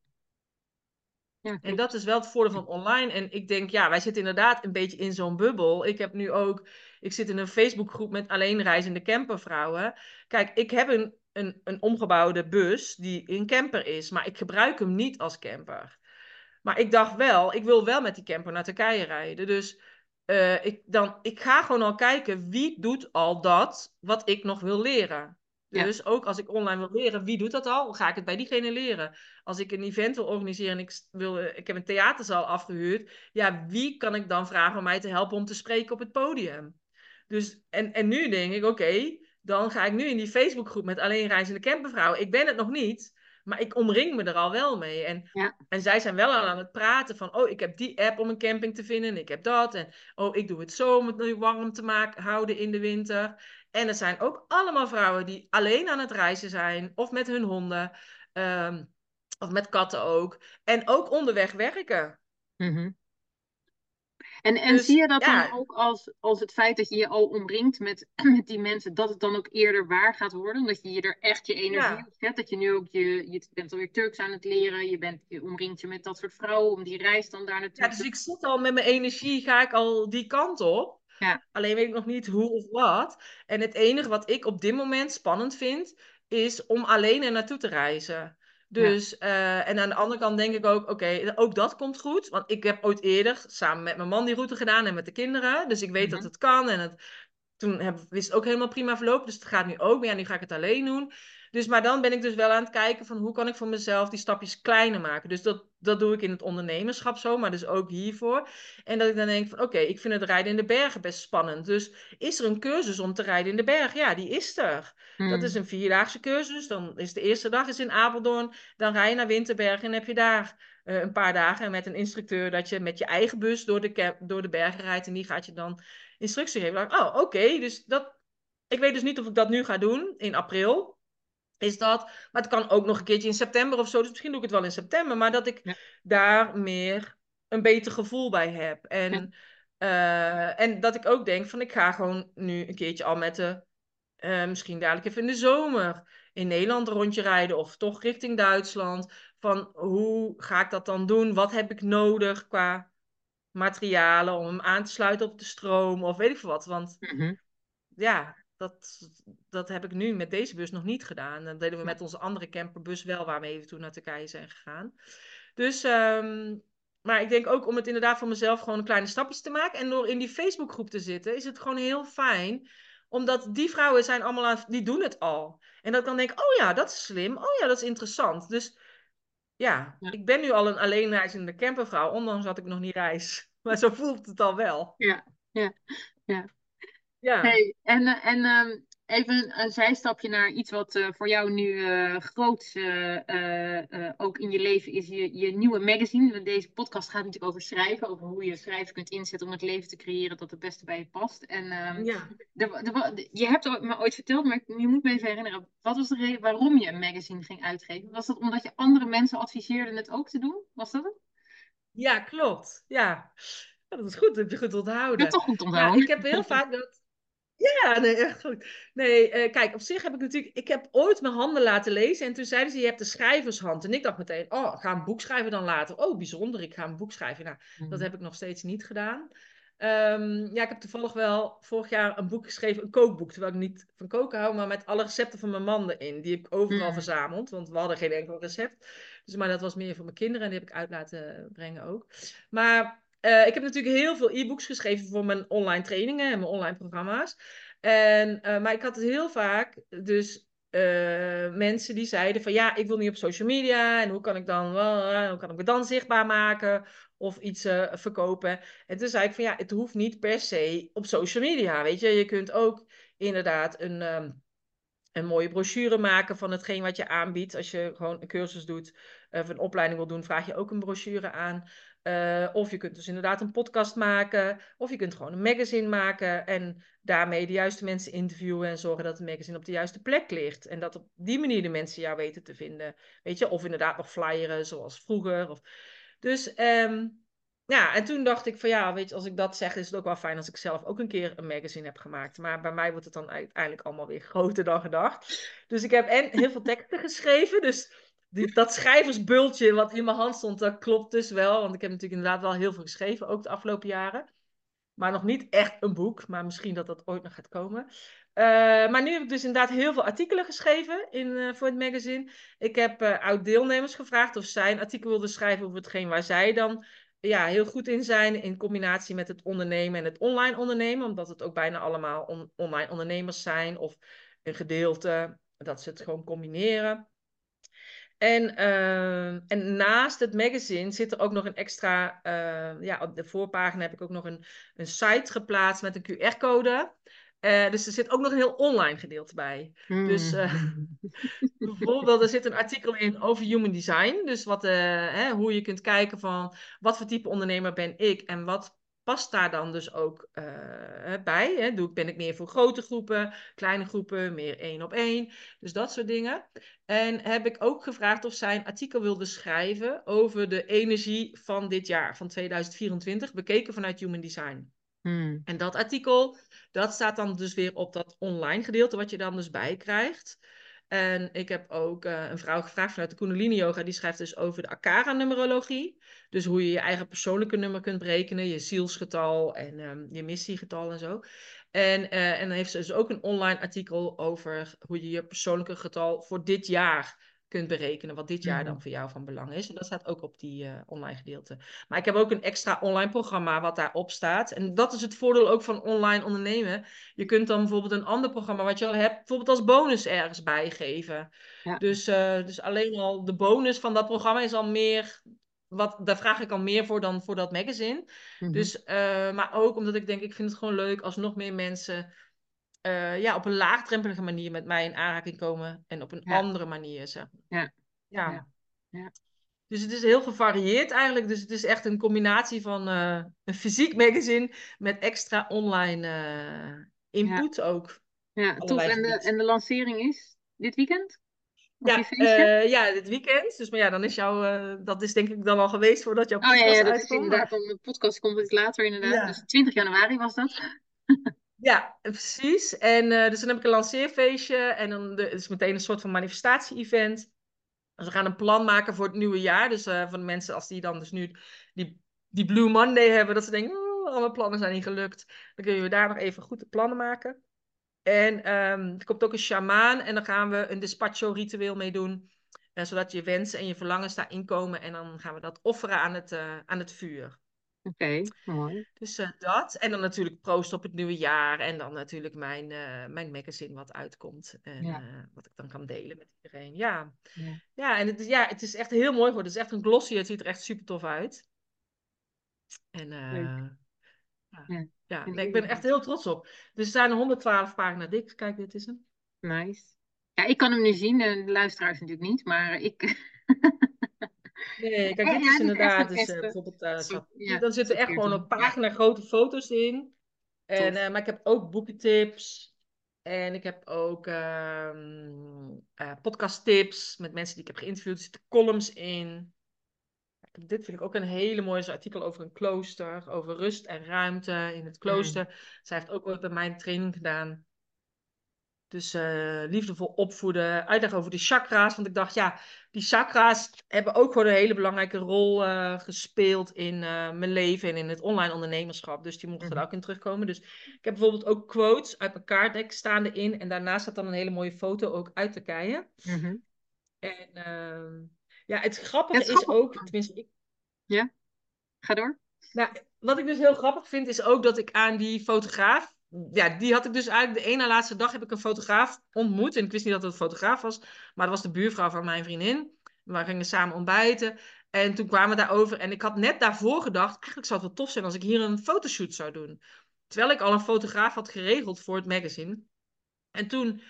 ja, En dat klopt. is wel het voordeel van online. En ik denk, ja, wij zitten inderdaad een beetje in zo'n bubbel. Ik heb nu ook, ik zit in een Facebookgroep met alleenreizende campervrouwen. Kijk, ik heb een, een, een omgebouwde bus die een camper is, maar ik gebruik hem niet als camper. Maar ik dacht wel, ik wil wel met die camper naar Turkije rijden. Dus eh, ik, dan, ik ga gewoon al kijken wie doet al dat wat ik nog wil leren. Ja, Dus ook als ik online wil leren, wie doet dat al? Dan ga ik het bij diegene leren. Als ik een event wil organiseren en ik, wil, eh, ik heb een theaterzaal afgehuurd, ja, wie kan ik dan vragen om mij te helpen om te spreken op het podium? Dus, en, en nu denk ik, oké, dan ga ik nu in die Facebookgroep met alleenreizende campervrouwen. Ik ben het nog niet, maar ik omring me er al wel mee. En ja, en zij zijn wel al aan het praten van, oh, ik heb die app om een camping te vinden en ik heb dat. En oh, ik doe het zo om het nu warm te maken, houden in de winter. En er zijn ook allemaal vrouwen die alleen aan het reizen zijn, of met hun honden, ehm, of met katten ook. En ook onderweg werken. mhm. En, en zie Dus je dat dan ja, ook als, als het feit dat je je al omringt met, met die mensen, dat het dan ook eerder waar gaat worden? Dat je je er echt je energie ja. op zet? Dat je nu ook je, je bent alweer Turks aan het leren, je, bent, je omringt je met dat soort vrouwen om die reis dan daar Ja, naartoe dus te... ik zit al met mijn energie, ga ik al die kant op. Ja, Alleen weet ik nog niet hoe of wat. En het enige wat ik op dit moment spannend vind, is om alleen er naartoe te reizen. ja, Dus, eh, en aan de andere kant denk ik ook, oké, ook dat komt goed. Want ik heb ooit eerder samen met mijn man die route gedaan en met de kinderen. Dus ik weet dat mhm, het kan. En het, toen heb, is het ook helemaal prima verlopen. Dus het gaat nu ook. Maar ja, nu ga ik het alleen doen. Dus, maar dan ben ik dus wel aan het kijken van hoe kan ik voor mezelf die stapjes kleiner maken. Dus dat, dat doe ik in het ondernemerschap zo, maar dus ook hiervoor. En dat ik dan denk van oké, okay, ik vind het rijden in de bergen best spannend. Dus is er een cursus om te rijden in de berg? Ja, die is er. Dat is Hmm. een vierdaagse cursus. Dan is de eerste dag is in Apeldoorn. Dan rij je naar Winterberg en heb je daar uh, een paar dagen met een instructeur dat je met je eigen bus door de, door de bergen rijdt. En die gaat je dan instructie geven. Oh, oké, okay, dus dat... Ik weet dus niet of ik dat nu ga doen, in april. Is dat, maar het kan ook nog een keertje in september of zo. Dus misschien doe ik het wel in september. Maar dat ik Ja. daar meer een beter gevoel bij heb. En, uh, en dat ik ook denk van ik ga gewoon nu een keertje al met de... Uh, misschien dadelijk even in de zomer in Nederland een rondje rijden. Of toch richting Duitsland. Van hoe ga ik dat dan doen? Wat heb ik nodig qua materialen om hem aan te sluiten op de stroom? Of weet ik veel wat. Want Mm-hmm. ja, dat, dat heb ik nu met deze bus nog niet gedaan. Dat deden we Ja. met onze andere camperbus wel, waarmee we toen naar Turkije zijn gegaan. Dus, um, maar ik denk ook om het inderdaad voor mezelf gewoon kleine stapjes te maken. En door in die Facebookgroep te zitten, is het gewoon heel fijn. Omdat die vrouwen zijn allemaal aan, die doen het al. En dat ik dan denk, oh ja, dat is slim. Oh ja, dat is interessant. Dus ja, Ja. ik ben nu al een alleenreizende campervrouw, ondanks dat ik nog niet reis. Maar zo voelt het al wel. Ja. Ja. Ja. Ja. Hey, en eh, en um, even een zijstapje naar iets wat uh, voor jou nu uh, groot uh, uh, uh, ook in je leven is, je, je nieuwe magazine. Deze podcast gaat natuurlijk over schrijven, over hoe je schrijven kunt inzetten om het leven te creëren dat het beste bij je past. En um, Ja. de, de, je hebt me ooit verteld, maar je moet me even herinneren, wat was de reden waarom je een magazine ging uitgeven? Was dat omdat je andere mensen adviseerde het ook te doen? Was dat het? Ja, klopt. Ja. Ja, dat is goed, dat heb je goed Ik heb onthouden. het toch goed Ja, ik onthouden. heb heel vaak dat. Ja, nee, echt goed. Nee, uh, kijk, op zich heb ik natuurlijk. Ik heb ooit mijn handen laten lezen en toen zeiden ze: je hebt de schrijvershand. En ik dacht meteen: oh, ik ga een boek schrijven dan later. Oh, bijzonder, ik ga een boek schrijven. Nou, dat heb ik nog steeds niet gedaan. Um, ja, ik heb toevallig wel vorig jaar een boek geschreven, een kookboek. Terwijl ik niet van koken hou, maar met alle recepten van mijn man erin. Die heb ik overal Hmm. verzameld, want we hadden geen enkel recept. Dus, maar dat was meer voor mijn kinderen en die heb ik uit laten brengen ook. Maar uh, ik heb natuurlijk heel veel e-books geschreven voor mijn online trainingen en mijn online programma's. En, uh, maar ik had het heel vaak, dus uh, mensen die zeiden van ja, ik wil niet op social media en hoe kan ik dan, uh, hoe kan ik me dan zichtbaar maken of iets uh, verkopen. En toen zei ik van ja, het hoeft niet per se op social media, weet je. Je kunt ook inderdaad een, um, een mooie brochure maken van hetgeen wat je aanbiedt. Als je gewoon een cursus doet of een opleiding wil doen, vraag je ook een brochure aan. Uh, of je kunt dus inderdaad een podcast maken. Of je kunt gewoon een magazine maken. En daarmee de juiste mensen interviewen. En zorgen dat het magazine op de juiste plek ligt. En dat op die manier de mensen jou weten te vinden. Weet je, of inderdaad nog flyeren zoals vroeger. Of... Dus um, ja, en toen dacht ik van ja, weet je, als ik dat zeg, is het ook wel fijn als ik zelf ook een keer een magazine heb gemaakt. Maar bij mij wordt het dan uiteindelijk allemaal weer groter dan gedacht. Dus ik heb en heel veel teksten geschreven. Dus die, dat schrijversbultje wat in mijn hand stond, dat klopt dus wel. Want ik heb natuurlijk inderdaad wel heel veel geschreven, ook de afgelopen jaren. Maar nog niet echt een boek, maar misschien dat dat ooit nog gaat komen. Uh, maar nu heb ik dus inderdaad heel veel artikelen geschreven in, uh, voor het magazine. Ik heb uh, oud-deelnemers gevraagd of zij een artikel wilden schrijven over hetgeen waar zij dan ja, heel goed in zijn. In combinatie met het ondernemen en het online ondernemen. Omdat het ook bijna allemaal on- online ondernemers zijn. Of een gedeelte, dat ze het gewoon combineren. En, uh, en naast het magazine zit er ook nog een extra, uh, ja, op de voorpagina heb ik ook nog een, een site geplaatst met een Q R-code. Uh, dus er zit ook nog een heel online gedeelte bij. Hmm. Dus uh, bijvoorbeeld, er zit een artikel in over human design. Dus wat, uh, hè, hoe je kunt kijken van wat voor type ondernemer ben ik en wat past daar dan dus ook uh, bij. Hè? Doe, ben ik meer voor grote groepen, kleine groepen, meer één op één. Dus dat soort dingen. En heb ik ook gevraagd of zij een artikel wilde schrijven over de energie van dit jaar, van tweeduizend vierentwintig, bekeken vanuit Human Design. Hmm. En dat artikel, dat staat dan dus weer op dat online gedeelte, wat je dan dus bij krijgt. En ik heb ook uh, een vrouw gevraagd vanuit de Kundalini Yoga, die schrijft dus over de Akara-numerologie. Dus hoe je je eigen persoonlijke nummer kunt berekenen, je zielsgetal en um, je missiegetal en zo. En, uh, en dan heeft ze dus ook een online artikel over hoe je je persoonlijke getal voor dit jaar kunt berekenen wat dit jaar Mhm. dan voor jou van belang is. En dat staat ook op die uh, online gedeelte. Maar ik heb ook een extra online programma wat daarop staat. En dat is het voordeel ook van online ondernemen. Je kunt dan bijvoorbeeld een ander programma wat je al hebt, bijvoorbeeld als bonus ergens bijgeven. Ja. Dus, uh, dus alleen al de bonus van dat programma is al meer, wat, daar vraag ik al meer voor dan voor dat magazine. Mhm. Dus, uh, maar ook omdat ik denk, ik vind het gewoon leuk als nog meer mensen uh, ja, op een laagdrempelige manier met mij in aanraking komen. En op een Ja. andere manier, zeg maar. Ja. Ja. Ja. Ja. Dus het is heel gevarieerd eigenlijk. Dus het is echt een combinatie van uh, een fysiek magazine met extra online uh, input Ja. ook. Ja, tof. Allerlei En de, en gebied. de lancering is dit weekend? Of je Ja, feestje? uh, ja, dit weekend. Dus maar ja, dan is jouw, uh, dat is denk ik dan al geweest voordat jouw Oh ja, podcast ja, dat is uitkomt. inderdaad, Maar dan de podcast komt iets later inderdaad. Dus ja, twintig januari was dat. ja, precies. En uh, dus dan heb ik een lanceerfeestje en dan de, het is meteen een soort van manifestatie-event. Dus we gaan een plan maken voor het nieuwe jaar. Dus uh, van de mensen als die dan dus nu die, die Blue Monday hebben, dat ze denken, oh, alle plannen zijn niet gelukt. Dan kunnen we daar nog even goed de plannen maken. En um, er komt ook een shamaan en dan gaan we een despacho ritueel mee doen. Uh, zodat je wensen en je verlangens daarin komen. En dan gaan we dat offeren aan het, uh, aan het vuur. Oké, okay, mooi. Dus uh, dat. En dan natuurlijk proost op het nieuwe jaar. En dan natuurlijk mijn, uh, mijn magazine wat uitkomt. En Ja. uh, wat ik dan kan delen met iedereen. Ja, Ja, ja en het is, ja, het is echt heel mooi geworden. Het is echt een glossy. Het ziet er echt super tof uit. En uh, ja, ja. ja En nee, ik ben er echt heel trots op. Dus er zijn honderdtwaalf pagina dik. Kijk, dit is hem. Nice. Ja, ik kan hem nu zien. De luisteraars natuurlijk niet. Maar ik... Nee, kijk, ja, dit ja, is het is echt inderdaad, een dus uh, echte... bijvoorbeeld, uh, Zo, zo, ja, dan zitten echt gewoon sorteert op hem. Ja, pagina grote foto's in. En, tof. uh, maar ik heb ook boekentips. En ik heb ook uh, uh, podcasttips met mensen die ik heb geïnterviewd. Er zitten columns in. Dit vind ik ook een hele mooie artikel over een klooster. Over rust en ruimte in het klooster. Mm. Zij heeft ook ooit bij mij een training gedaan. Dus uh, liefdevol opvoeden, uitleg over de chakra's. Want ik dacht, ja, die chakra's hebben ook gewoon een hele belangrijke rol uh, gespeeld in uh, mijn leven en in het online ondernemerschap. Dus die mochten Mm-hmm. er ook in terugkomen. Dus ik heb bijvoorbeeld ook quotes uit mijn kaartdek staan erin. En daarnaast staat dan een hele mooie foto ook uit Turkije. Mm-hmm. En uh, ja, het grappige Het is is grappig. ook, tenminste, ik, Ja, ga door. nou, wat ik dus heel grappig vind, is ook dat ik aan die fotograaf. Ja, die had ik dus eigenlijk de ene laatste dag heb ik een fotograaf ontmoet. En ik wist niet dat het een fotograaf was. Maar dat was de buurvrouw van mijn vriendin. We gingen samen ontbijten. En toen kwamen we daarover. En ik had net daarvoor gedacht, eigenlijk zou het wel tof zijn als ik hier een fotoshoot zou doen. Terwijl ik al een fotograaf had geregeld voor het magazine. En toen,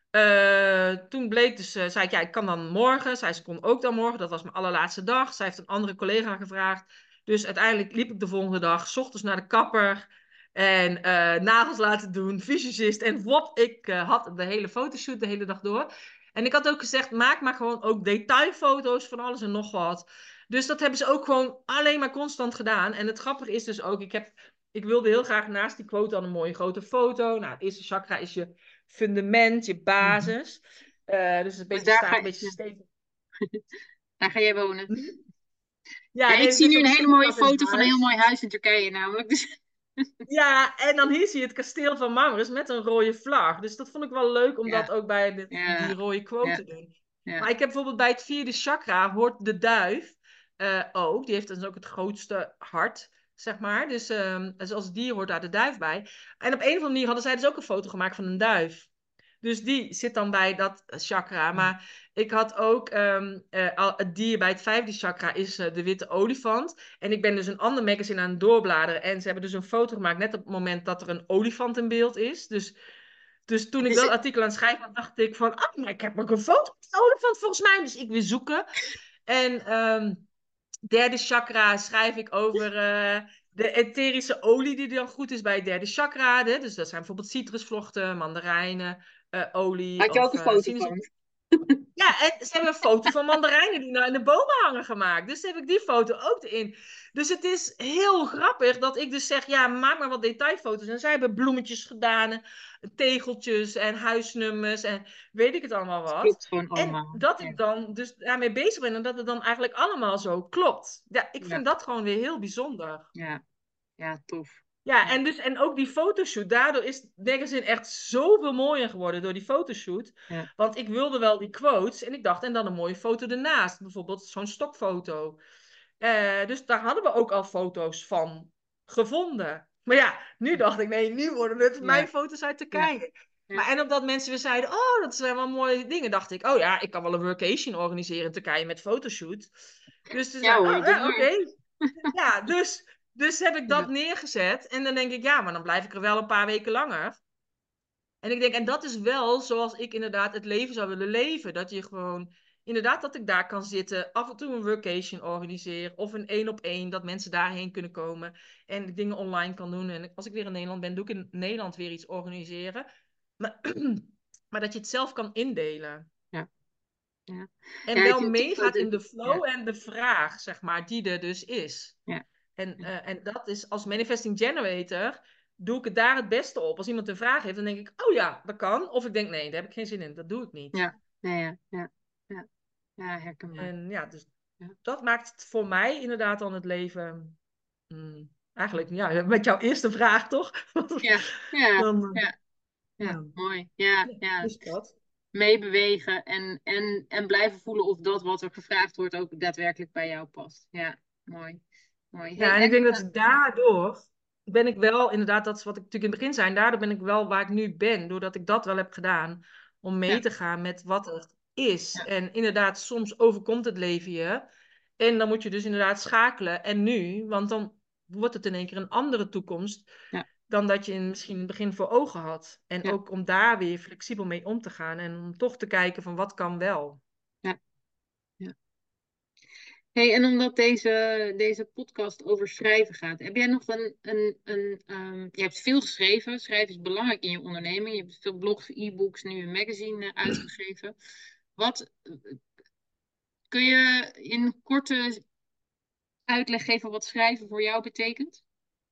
uh, toen bleek dus, uh, zei ik, ja, ik kan dan morgen. Zij ze kon ook dan morgen. Dat was mijn allerlaatste dag. Zij heeft een andere collega gevraagd. Dus uiteindelijk liep ik de volgende dag, 's ochtends naar de kapper. En uh, nagels laten doen, visagist. En wop, ik uh, had de hele fotoshoot de hele dag door. En ik had ook gezegd, maak maar gewoon ook detailfoto's van alles en nog wat. Dus dat hebben ze ook gewoon alleen maar constant gedaan. En het grappige is dus ook, ik, heb, ik wilde heel graag naast die quote dan een mooie grote foto. Nou, het eerste chakra is je fundament, je basis. Uh, dus een Dus beetje, daar ga, staat een beetje ja. stevig. Daar ga jij wonen. Hm? Ja, Ja, ik nee, zie dus nu dat een hele mooie staat in foto van een heel huis. mooi huis in Turkije namelijk. Dus... Ja, en dan hier zie je het kasteel van Marmaris met een rode vlag. Dus dat vond ik wel leuk om dat Ja, ook bij de, die ja, rode quote ja, te doen. ja. Maar ik heb bijvoorbeeld bij het vierde chakra hoort de duif uh, ook. Die heeft dus ook het grootste hart, zeg maar. Dus, um, dus als dier hoort daar de duif bij. En op een of andere manier hadden zij dus ook een foto gemaakt van een duif. Dus die zit dan bij dat chakra. Maar ik had ook um, uh, al, het dier bij het vijfde chakra is uh, de witte olifant. En ik ben dus een ander magazine aan het doorbladeren. En ze hebben dus een foto gemaakt net op het moment dat er een olifant in beeld is. Dus, dus toen ik Dus, dat artikel aan het schrijven had, dacht ik van... Ah, maar ik heb ook een foto van de olifant volgens mij. Dus ik weer zoeken. En um, derde chakra schrijf ik over... Uh, de etherische olie die dan goed is bij het derde chakra. Hè? Dus dat zijn bijvoorbeeld citrusvruchten, mandarijnen, uh, olie had je ook of een uh, foto van? sinaasappel. Ja, en ze hebben een foto van mandarijnen die nou in de bomen hangen gemaakt. Dus heb ik die foto ook erin. Dus het is heel grappig dat ik dus zeg, ja, maak maar wat detailfoto's. En zij hebben bloemetjes gedaan, tegeltjes en huisnummers en weet ik het allemaal Het wat. klopt gewoon En allemaal. dat Ja, ik dan dus daarmee bezig ben en dat het dan eigenlijk allemaal zo klopt. Ja, ik ja, vind dat gewoon weer heel bijzonder. ja, ja, tof. Ja, Ja, en, dus, en ook die fotoshoot, daardoor is Magazine echt zoveel mooier geworden door die fotoshoot. ja, Want ik wilde wel die quotes en ik dacht, en dan een mooie foto ernaast. Bijvoorbeeld zo'n stokfoto. Eh, dus daar hadden we ook al foto's van gevonden. Maar ja, nu dacht ik, nee, nu worden het ja, mijn foto's uit ja, Turkije. ja. Maar en omdat mensen weer zeiden, oh, dat zijn wel mooie dingen, dacht ik, oh ja, ik kan wel een workation organiseren in Turkije met fotoshoot. Dus toen Ja zei hoor, oh doe ja, oké. maar. Ja, dus, dus heb ik dat Ja, neergezet. En dan denk ik, ja, maar dan blijf ik er wel een paar weken langer. En ik denk, en dat is wel zoals ik inderdaad het leven zou willen leven. Dat je gewoon, inderdaad, dat ik daar kan zitten, af en toe een workation organiseer. Of een één op één, dat mensen daarheen kunnen komen. En ik dingen online kan doen. En als ik weer in Nederland ben, doe ik in Nederland weer iets organiseren. Maar, maar dat je het zelf kan indelen. ja, ja. En Ja, ik wel vind het tof dat meegaat in het... de Ja, flow en de vraag, zeg maar, die er dus is. ja, En, uh, en dat is als manifesting generator, doe ik het daar het beste op. Als iemand een vraag heeft, dan denk ik, oh ja, dat kan. Of ik denk, nee, daar heb ik geen zin in, dat doe ik niet. ja, ja, ja, ja, ja, ja, herkenbaar. En ja, dus Ja, dat maakt het voor mij inderdaad dan het leven, mm, eigenlijk, ja, met jouw eerste vraag toch? ja, ja, dan, uh, ja, ja, ja, mooi. Ja, ja, ja. dus dat. Meebewegen en, en, en blijven voelen of dat wat er gevraagd wordt ook daadwerkelijk bij jou past. Ja, mooi. Mooi. Hey, Ja, en ik en denk eh, dat daardoor ben ik wel, inderdaad, dat is wat ik natuurlijk in het begin zei, daardoor ben ik wel waar ik nu ben, doordat ik dat wel heb gedaan, om mee ja, te gaan met wat er is. ja, En inderdaad, soms overkomt het leven je. En dan moet je dus inderdaad schakelen. En nu, want dan wordt het in één keer een andere toekomst ja, dan dat je in, misschien in het begin voor ogen had. En ja, ook om daar weer flexibel mee om te gaan en om toch te kijken van wat kan wel. ja, ja. Hey, en omdat deze, deze podcast over schrijven gaat, heb jij nog een, een, een ehm, je hebt veel geschreven. Schrijven is belangrijk in je onderneming. Je hebt veel blogs, e-books, nu een magazine eh, uitgegeven. Wat eh, kun je in korte uitleg geven wat schrijven voor jou betekent?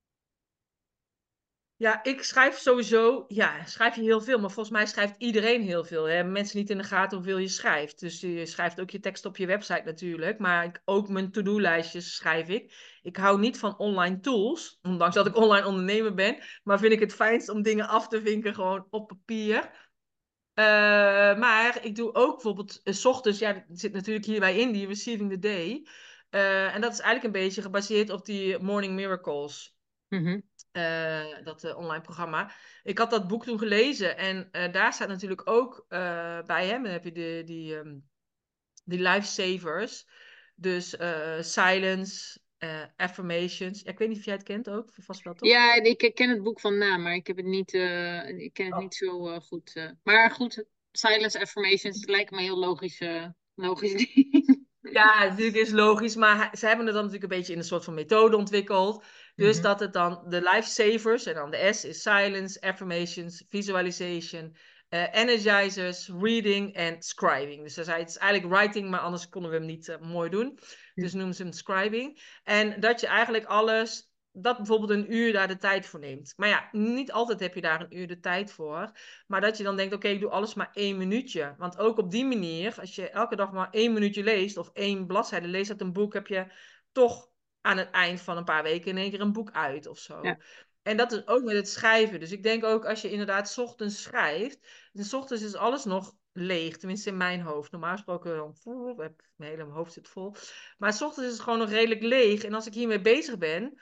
Ja, ik schrijf sowieso, ja, schrijf je heel veel, maar volgens mij schrijft iedereen heel veel. Hè? Mensen niet in de gaten hoeveel je schrijft. Dus je schrijft ook je tekst op je website natuurlijk, maar ik, ook mijn to-do-lijstjes schrijf ik. Ik hou niet van online tools, ondanks dat ik online ondernemer ben, maar vind ik het fijnst om dingen af te vinken gewoon op papier. Eh, maar ik doe ook bijvoorbeeld, eh, 's ochtends, ja, dat zit natuurlijk hierbij in, die Receiving the Day. Eh, en dat is eigenlijk een beetje gebaseerd op die Morning Miracles. Mhm. Eh, dat eh, online programma. Ik had dat boek toen gelezen en eh, daar staat natuurlijk ook eh, bij hem, dan heb je de, die, ehm, die lifesavers. Dus eh, silence, eh, affirmations. Ja, ik weet niet of jij het kent ook, vast wel toch? Ja, ik ken het boek van naam, maar ik heb het niet, eh, ik ken het Oh. niet zo eh, goed. eh. Maar goed, silence affirmations lijken me heel logisch, eh logisch ding. Ja, natuurlijk is logisch, maar hij- ze hebben het dan natuurlijk een beetje in een soort van methode ontwikkeld. Dus Mhm. dat het dan de lifesavers, en dan de S is silence, affirmations, visualization, eh, energizers, reading en scribing. Dus hij zei, het is eigenlijk writing, maar anders konden we hem niet eh, mooi doen. Ja, Dus noemen ze hem scribing. En dat je eigenlijk alles, dat bijvoorbeeld een uur daar de tijd voor neemt. Maar ja, niet altijd heb je daar een uur de tijd voor. Maar dat je dan denkt, oké, ik doe alles maar één minuutje. Want ook op die manier, als je elke dag maar één minuutje leest of één bladzijde leest uit een boek, heb je toch aan het eind van een paar weken in één keer een boek uit of ja, zo. En dat is ook met het schrijven. Dus ik denk ook als je inderdaad 's ochtends schrijft, dan 's ochtends is alles nog leeg. Tenminste in mijn hoofd. Normaal gesproken dan, poeh, heb- mijn hele hoofd zit vol. Maar 's ochtends is het gewoon nog redelijk leeg. En als ik hiermee bezig ben,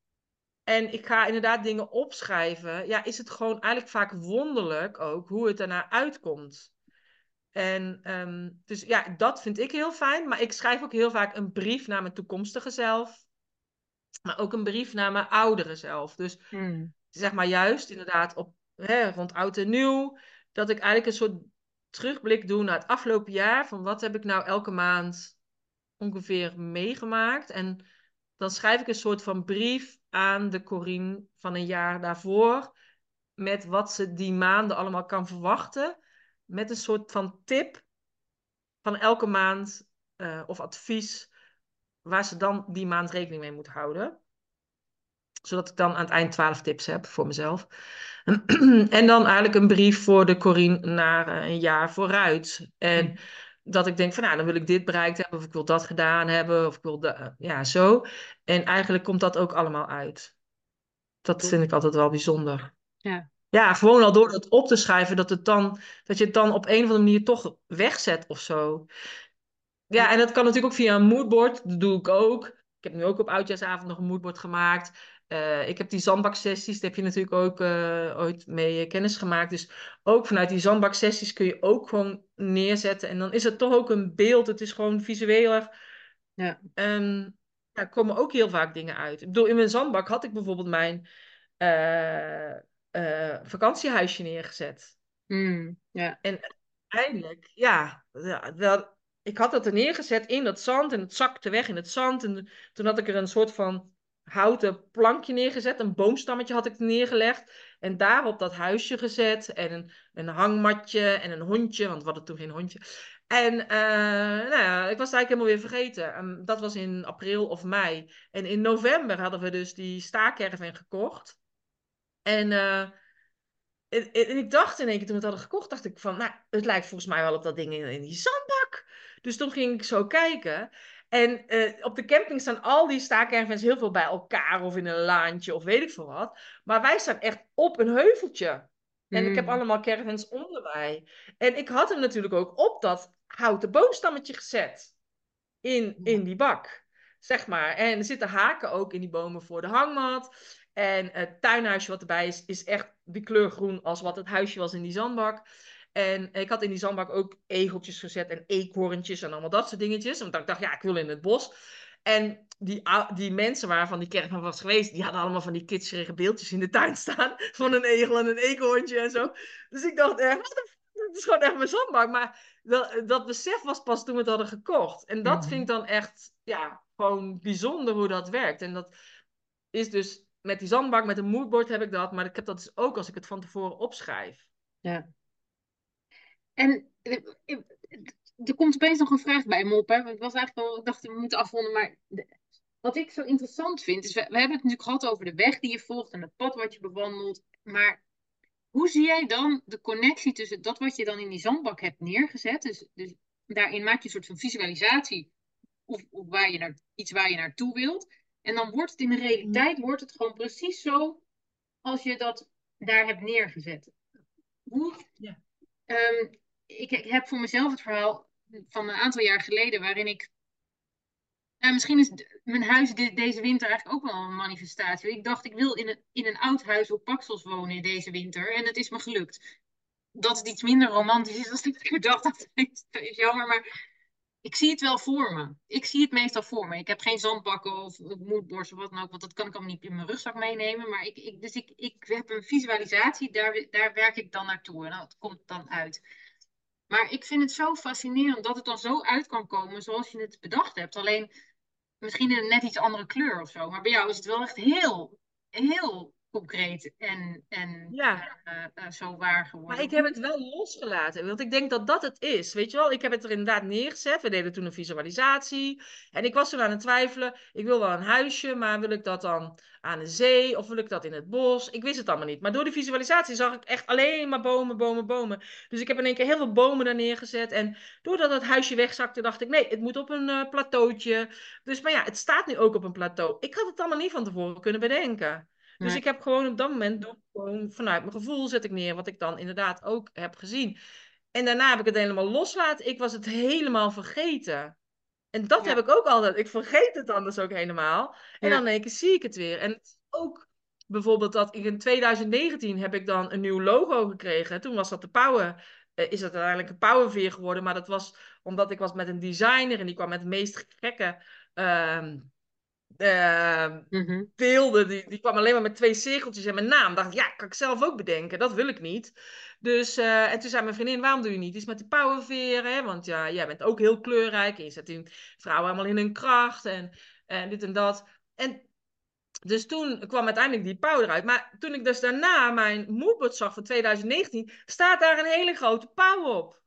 en ik ga inderdaad dingen opschrijven, ja, is het gewoon eigenlijk vaak wonderlijk ook hoe het ernaar uitkomt. En ehm, dus ja, dat vind ik heel fijn. Maar ik schrijf ook heel vaak een brief naar mijn toekomstige zelf. Maar ook een brief naar mijn oudere zelf. Dus mm, zeg maar juist inderdaad op, hè, rond oud en nieuw. Dat ik eigenlijk een soort terugblik doe naar het afgelopen jaar. Van wat heb ik nou elke maand ongeveer meegemaakt. En dan schrijf ik een soort van brief aan de Corine van een jaar daarvoor. Met wat ze die maanden allemaal kan verwachten. Met een soort van tip van elke maand eh, of advies waar ze dan die maand rekening mee moet houden. Zodat ik dan aan het eind twaalf tips heb voor mezelf. En dan eigenlijk een brief voor de Corine naar eh, een jaar vooruit. En mm, dat ik denk van nou, dan wil ik dit bereikt hebben. Of ik wil dat gedaan hebben. Of ik wil, de, ja, zo. En eigenlijk komt dat ook allemaal uit. Dat Top. vind ik altijd wel bijzonder. Ja. Ja, gewoon al door het op te schrijven, dat, het dan, dat je het dan op een of andere manier toch wegzet of zo. Ja, en dat kan natuurlijk ook via een moodboard. Dat doe ik ook. Ik heb nu ook op oudjaarsavond nog een moodboard gemaakt. Eh, ik heb die zandbaksessies, daar heb je natuurlijk ook eh, ooit mee eh, kennis gemaakt. Dus ook vanuit die zandbaksessies kun je ook gewoon neerzetten. En dan is het toch ook een beeld. Het is gewoon visueel. Ja. En er komen ook heel vaak dingen uit. Ik bedoel, in mijn zandbak had ik bijvoorbeeld mijn eh, eh, vakantiehuisje neergezet. Mm, ja. En uiteindelijk, ja, ja, wel, ik had dat er neergezet in dat zand en het zakte weg in het zand. En toen had ik er een soort van houten plankje neergezet, een boomstammetje had ik neergelegd. En daarop dat huisje gezet en een, een hangmatje en een hondje, want we hadden toen geen hondje. En eh, nou ja, ik was het eigenlijk helemaal weer vergeten. Ehm, dat was in april of mei. En in november hadden we dus die staakerven gekocht. En eh, en, en ik dacht in één keer toen we het hadden gekocht, dacht ik van, nou, het lijkt volgens mij wel op dat ding in, in die zandbak. Dus toen ging ik zo kijken. En eh, op de camping staan al die staakervens heel veel bij elkaar of in een laantje of weet ik veel wat. Maar wij staan echt op een heuveltje. En ik heb Mm, allemaal caravans onder mij. En ik had hem natuurlijk ook op dat houten boomstammetje gezet in, ja. in die bak. Zeg maar. En er zitten haken ook in die bomen voor de hangmat. En het tuinhuisje wat erbij is, is echt die kleur groen als wat het huisje was in die zandbak. En ik had in die zandbak ook egeltjes gezet en eekhoorntjes en allemaal dat soort dingetjes. Want ik dacht, ja, ik wil in het bos. En die, die mensen waarvan die caravan was geweest, die hadden allemaal van die kitscherige beeldjes in de tuin staan. Van een egel en een eekhoorntje en zo. Dus ik dacht echt, wat de f- het is gewoon echt mijn zandbak. Maar dat, dat besef was pas toen we het hadden gekocht. En dat vind Mhm. ik dan echt, ja, gewoon bijzonder hoe dat werkt. En dat is dus met die zandbak, met een moodboard heb ik dat. Maar ik heb dat dus ook als ik het van tevoren opschrijf. Ja. En eh, eh, er komt opeens nog een vraag bij me op. Hè? Het was eigenlijk wel, ik dacht, we moeten afronden. Maar de- wat ik zo interessant vind, is we, we hebben het natuurlijk gehad over de weg die je volgt en het pad wat je bewandelt. Maar hoe zie jij dan de connectie tussen dat wat je dan in die zandbak hebt neergezet? Dus, dus daarin maak je een soort van visualisatie of, of waar je naar, iets waar je naartoe wilt. En dan wordt het in de Mhm. realiteit wordt het gewoon precies zo als je dat daar hebt neergezet. Hoe, Ja. ehm, ik, ik heb voor mezelf het verhaal van een aantal jaar geleden waarin ik. Nou, misschien is d- mijn huis de- deze winter eigenlijk ook wel een manifestatie. Ik dacht, ik wil in een, in een oud huis op Paxos wonen deze winter. En het is me gelukt. Dat het iets minder romantisch is dan ik dacht. Dat is, dat is jammer, maar ik zie het wel voor me. Ik zie het meestal voor me. Ik heb geen zandbakken of moodboards of wat dan ook, want dat kan ik allemaal niet in mijn rugzak meenemen. Maar ik, ik, dus ik, ik heb een visualisatie, daar, daar werk ik dan naartoe en dat komt dan uit. Maar ik vind het zo fascinerend dat het dan zo uit kan komen zoals je het bedacht hebt. Alleen misschien in een net iets andere kleur of zo. Maar bij jou is het wel echt heel, heel concreet en, en Ja. eh, eh, zo waar Maar ik geworden. heb het wel losgelaten, want ik denk dat dat het is. Weet je wel, ik heb het er inderdaad neergezet. We deden toen een visualisatie. En ik was toen aan het twijfelen. Ik wil wel een huisje, maar wil ik dat dan aan de zee of wil ik dat in het bos? Ik wist het allemaal niet. Maar door die visualisatie zag ik echt alleen maar bomen, bomen, bomen. Dus ik heb in één keer heel veel bomen daar neergezet. En doordat het huisje wegzakte, dacht ik, nee, het moet op een uh, plateautje. Dus, maar ja, het staat nu ook op een plateau. Ik had het allemaal niet van tevoren kunnen bedenken. Dus Nee. ik heb gewoon op dat moment, doe ik gewoon vanuit mijn gevoel zet ik neer wat ik dan inderdaad ook heb gezien. En daarna heb ik het helemaal loslaten. Ik was het helemaal vergeten. En dat heb Ja, ik ook altijd. Ik vergeet het anders ook helemaal. En dan ja, in één keer zie ik het weer. En ook bijvoorbeeld dat ik in twintig negentien heb ik dan een nieuw logo gekregen. Toen was dat de Power. eh, is dat uiteindelijk een Powerveer geworden. Maar dat was omdat ik was met een designer en die kwam met de meest gekke ehm, eh, mhm, beelden. Die, die kwam alleen maar met twee cirkeltjes en mijn naam. Dacht ik, ja, kan ik zelf ook bedenken. Dat wil ik niet. Dus, eh, en toen zei mijn vriendin, waarom doe je niet iets met de powerveer? Hè? Want ja, jij bent ook heel kleurrijk. En je zet die vrouwen helemaal in hun kracht. En, en dit en dat. En dus toen kwam uiteindelijk die pauw eruit. Maar toen ik dus daarna mijn moodboard zag van twintig negentien, staat daar een hele grote pauw op.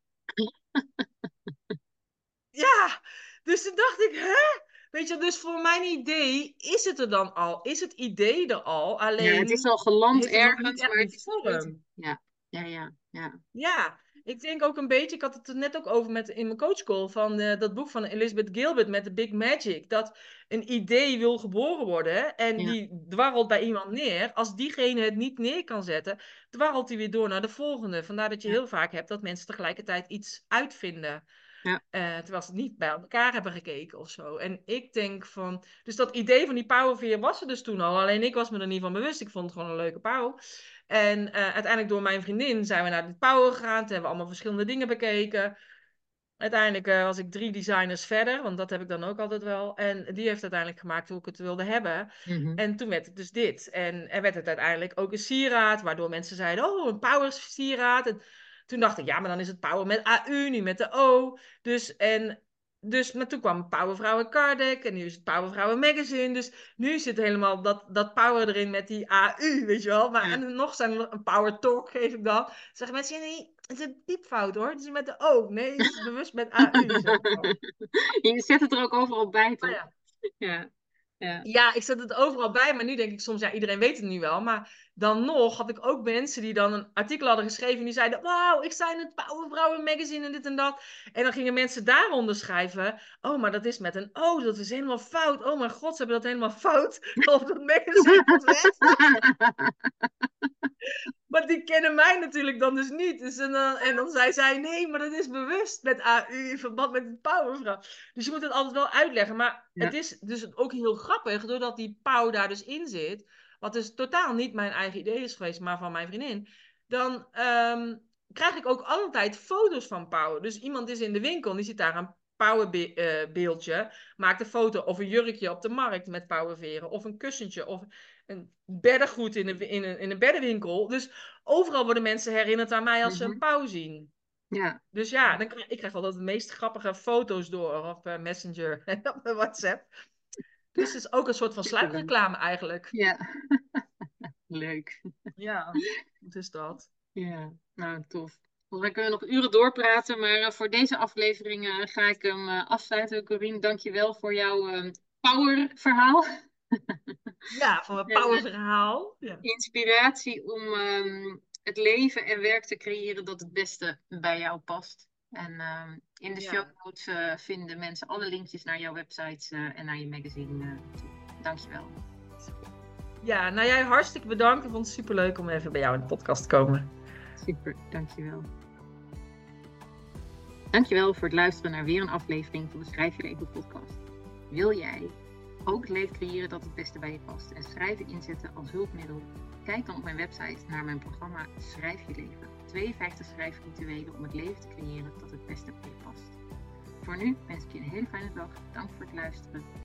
Ja, dus toen dacht ik, hè? Weet je, dus voor mijn idee is het er dan al. Is het idee er al, ja, het is alleen al geland heeft het nog niet ergens, echt maar het die is nog niet. vorm. Ja, ja, ja, ja. Ja, Ik denk ook een beetje, ik had het er net ook over met, in mijn coachcall, van uh, dat boek van Elizabeth Gilbert met The Big Magic. Dat een idee wil geboren worden en Ja. die dwarrelt bij iemand neer. Als diegene het niet neer kan zetten, dwarrelt hij weer door naar de volgende. Vandaar dat je Ja. heel vaak hebt dat mensen tegelijkertijd iets uitvinden. Ja. Uh, terwijl ze niet bij elkaar hebben gekeken of zo. En ik denk van... Dus dat idee van die pauwenveer was er dus toen al. Alleen ik was me er niet van bewust. Ik vond het gewoon een leuke pauw. En uh, uiteindelijk door mijn vriendin zijn we naar die pauwen gegaan. Toen hebben we allemaal verschillende dingen bekeken. Uiteindelijk uh, was ik drie designers verder. Want dat heb ik dan ook altijd wel. En die heeft uiteindelijk gemaakt hoe ik het wilde hebben. Mm-hmm. En toen werd het dus dit. En er werd het uiteindelijk ook een sieraad. Waardoor mensen zeiden, oh, een power sieraad. En toen dacht ik, ja, maar dan is het power met A U, niet met de O. Dus, en, dus, maar toen kwam Power Vrouwen Kardec en nu is het Power Vrouwen Magazine. Dus nu zit helemaal dat, dat power erin met die A U, weet je wel. Maar Ja. en nog zijn er een Power Talk, geef ik dan. Zeggen mensen, ja, nee, het is een piepfout hoor. Het is met de O. Nee, het is bewust met A U. Je zet het er ook overal bij, toch? Oh, ja. Ja. Ja. Ja, ik zet het overal bij, maar nu denk ik soms, ja, iedereen weet het nu wel. Maar dan nog had ik ook mensen die dan een artikel hadden geschreven en die zeiden, wauw, ik sta in het Power Vrouwen Magazine en dit en dat. En dan gingen mensen daaronder schrijven, oh, maar dat is met een O, dat is helemaal fout. Oh mijn god, ze hebben dat helemaal fout op dat magazine gezet. Maar die kennen mij natuurlijk dan dus niet. Dus en, dan, en dan zei zij, nee, maar dat is bewust met A U in verband met het pauwenvrouw. Dus je moet het altijd wel uitleggen. Maar Ja. het is dus ook heel grappig, doordat die pauw daar dus in zit, wat dus totaal niet mijn eigen idee is geweest, maar van mijn vriendin, dan um, krijg ik ook altijd foto's van pauwen. Dus iemand is in de winkel en die ziet daar een pauwenbeeldje, maakt een foto of een jurkje op de markt met pauwenveren, of een kussentje, of een beddengoed in een, in, een, in een beddenwinkel. Dus overal worden mensen herinnerd aan mij als ze Mm-hmm. een pauw zien. Ja. Dus ja, dan krijg, ik krijg altijd de meest grappige foto's door op uh, Messenger en op WhatsApp. Dus het is ook een soort van sluikreclame eigenlijk. Ja. Leuk. Ja, wat is dat? Ja, nou tof. Volgens mij kunnen we nog uren doorpraten, maar uh, voor deze aflevering uh, ga ik hem uh, afsluiten. Corine, dank je wel voor jouw uh, power verhaal. Ja, van een powerverhaal. Ja. Inspiratie om um, het leven en werk te creëren dat het beste bij jou past. En uh, in de Ja. show notes uh, vinden mensen alle linkjes naar jouw website uh, en naar je magazine. Uh, dank je wel. Ja, nou jij hartstikke bedankt. Ik vond het superleuk om even bij jou in de podcast te komen. Super, dank je wel. Dank je wel voor het luisteren naar weer een aflevering van de Schrijf Je Leven podcast. Wil jij ook het leven creëren dat het beste bij je past en schrijven inzetten als hulpmiddel? Kijk dan op mijn website naar mijn programma Schrijf Je Leven. tweeënvijftig schrijfrituelen om het leven te creëren dat het beste bij je past. Voor nu wens ik je een hele fijne dag. Dank voor het luisteren.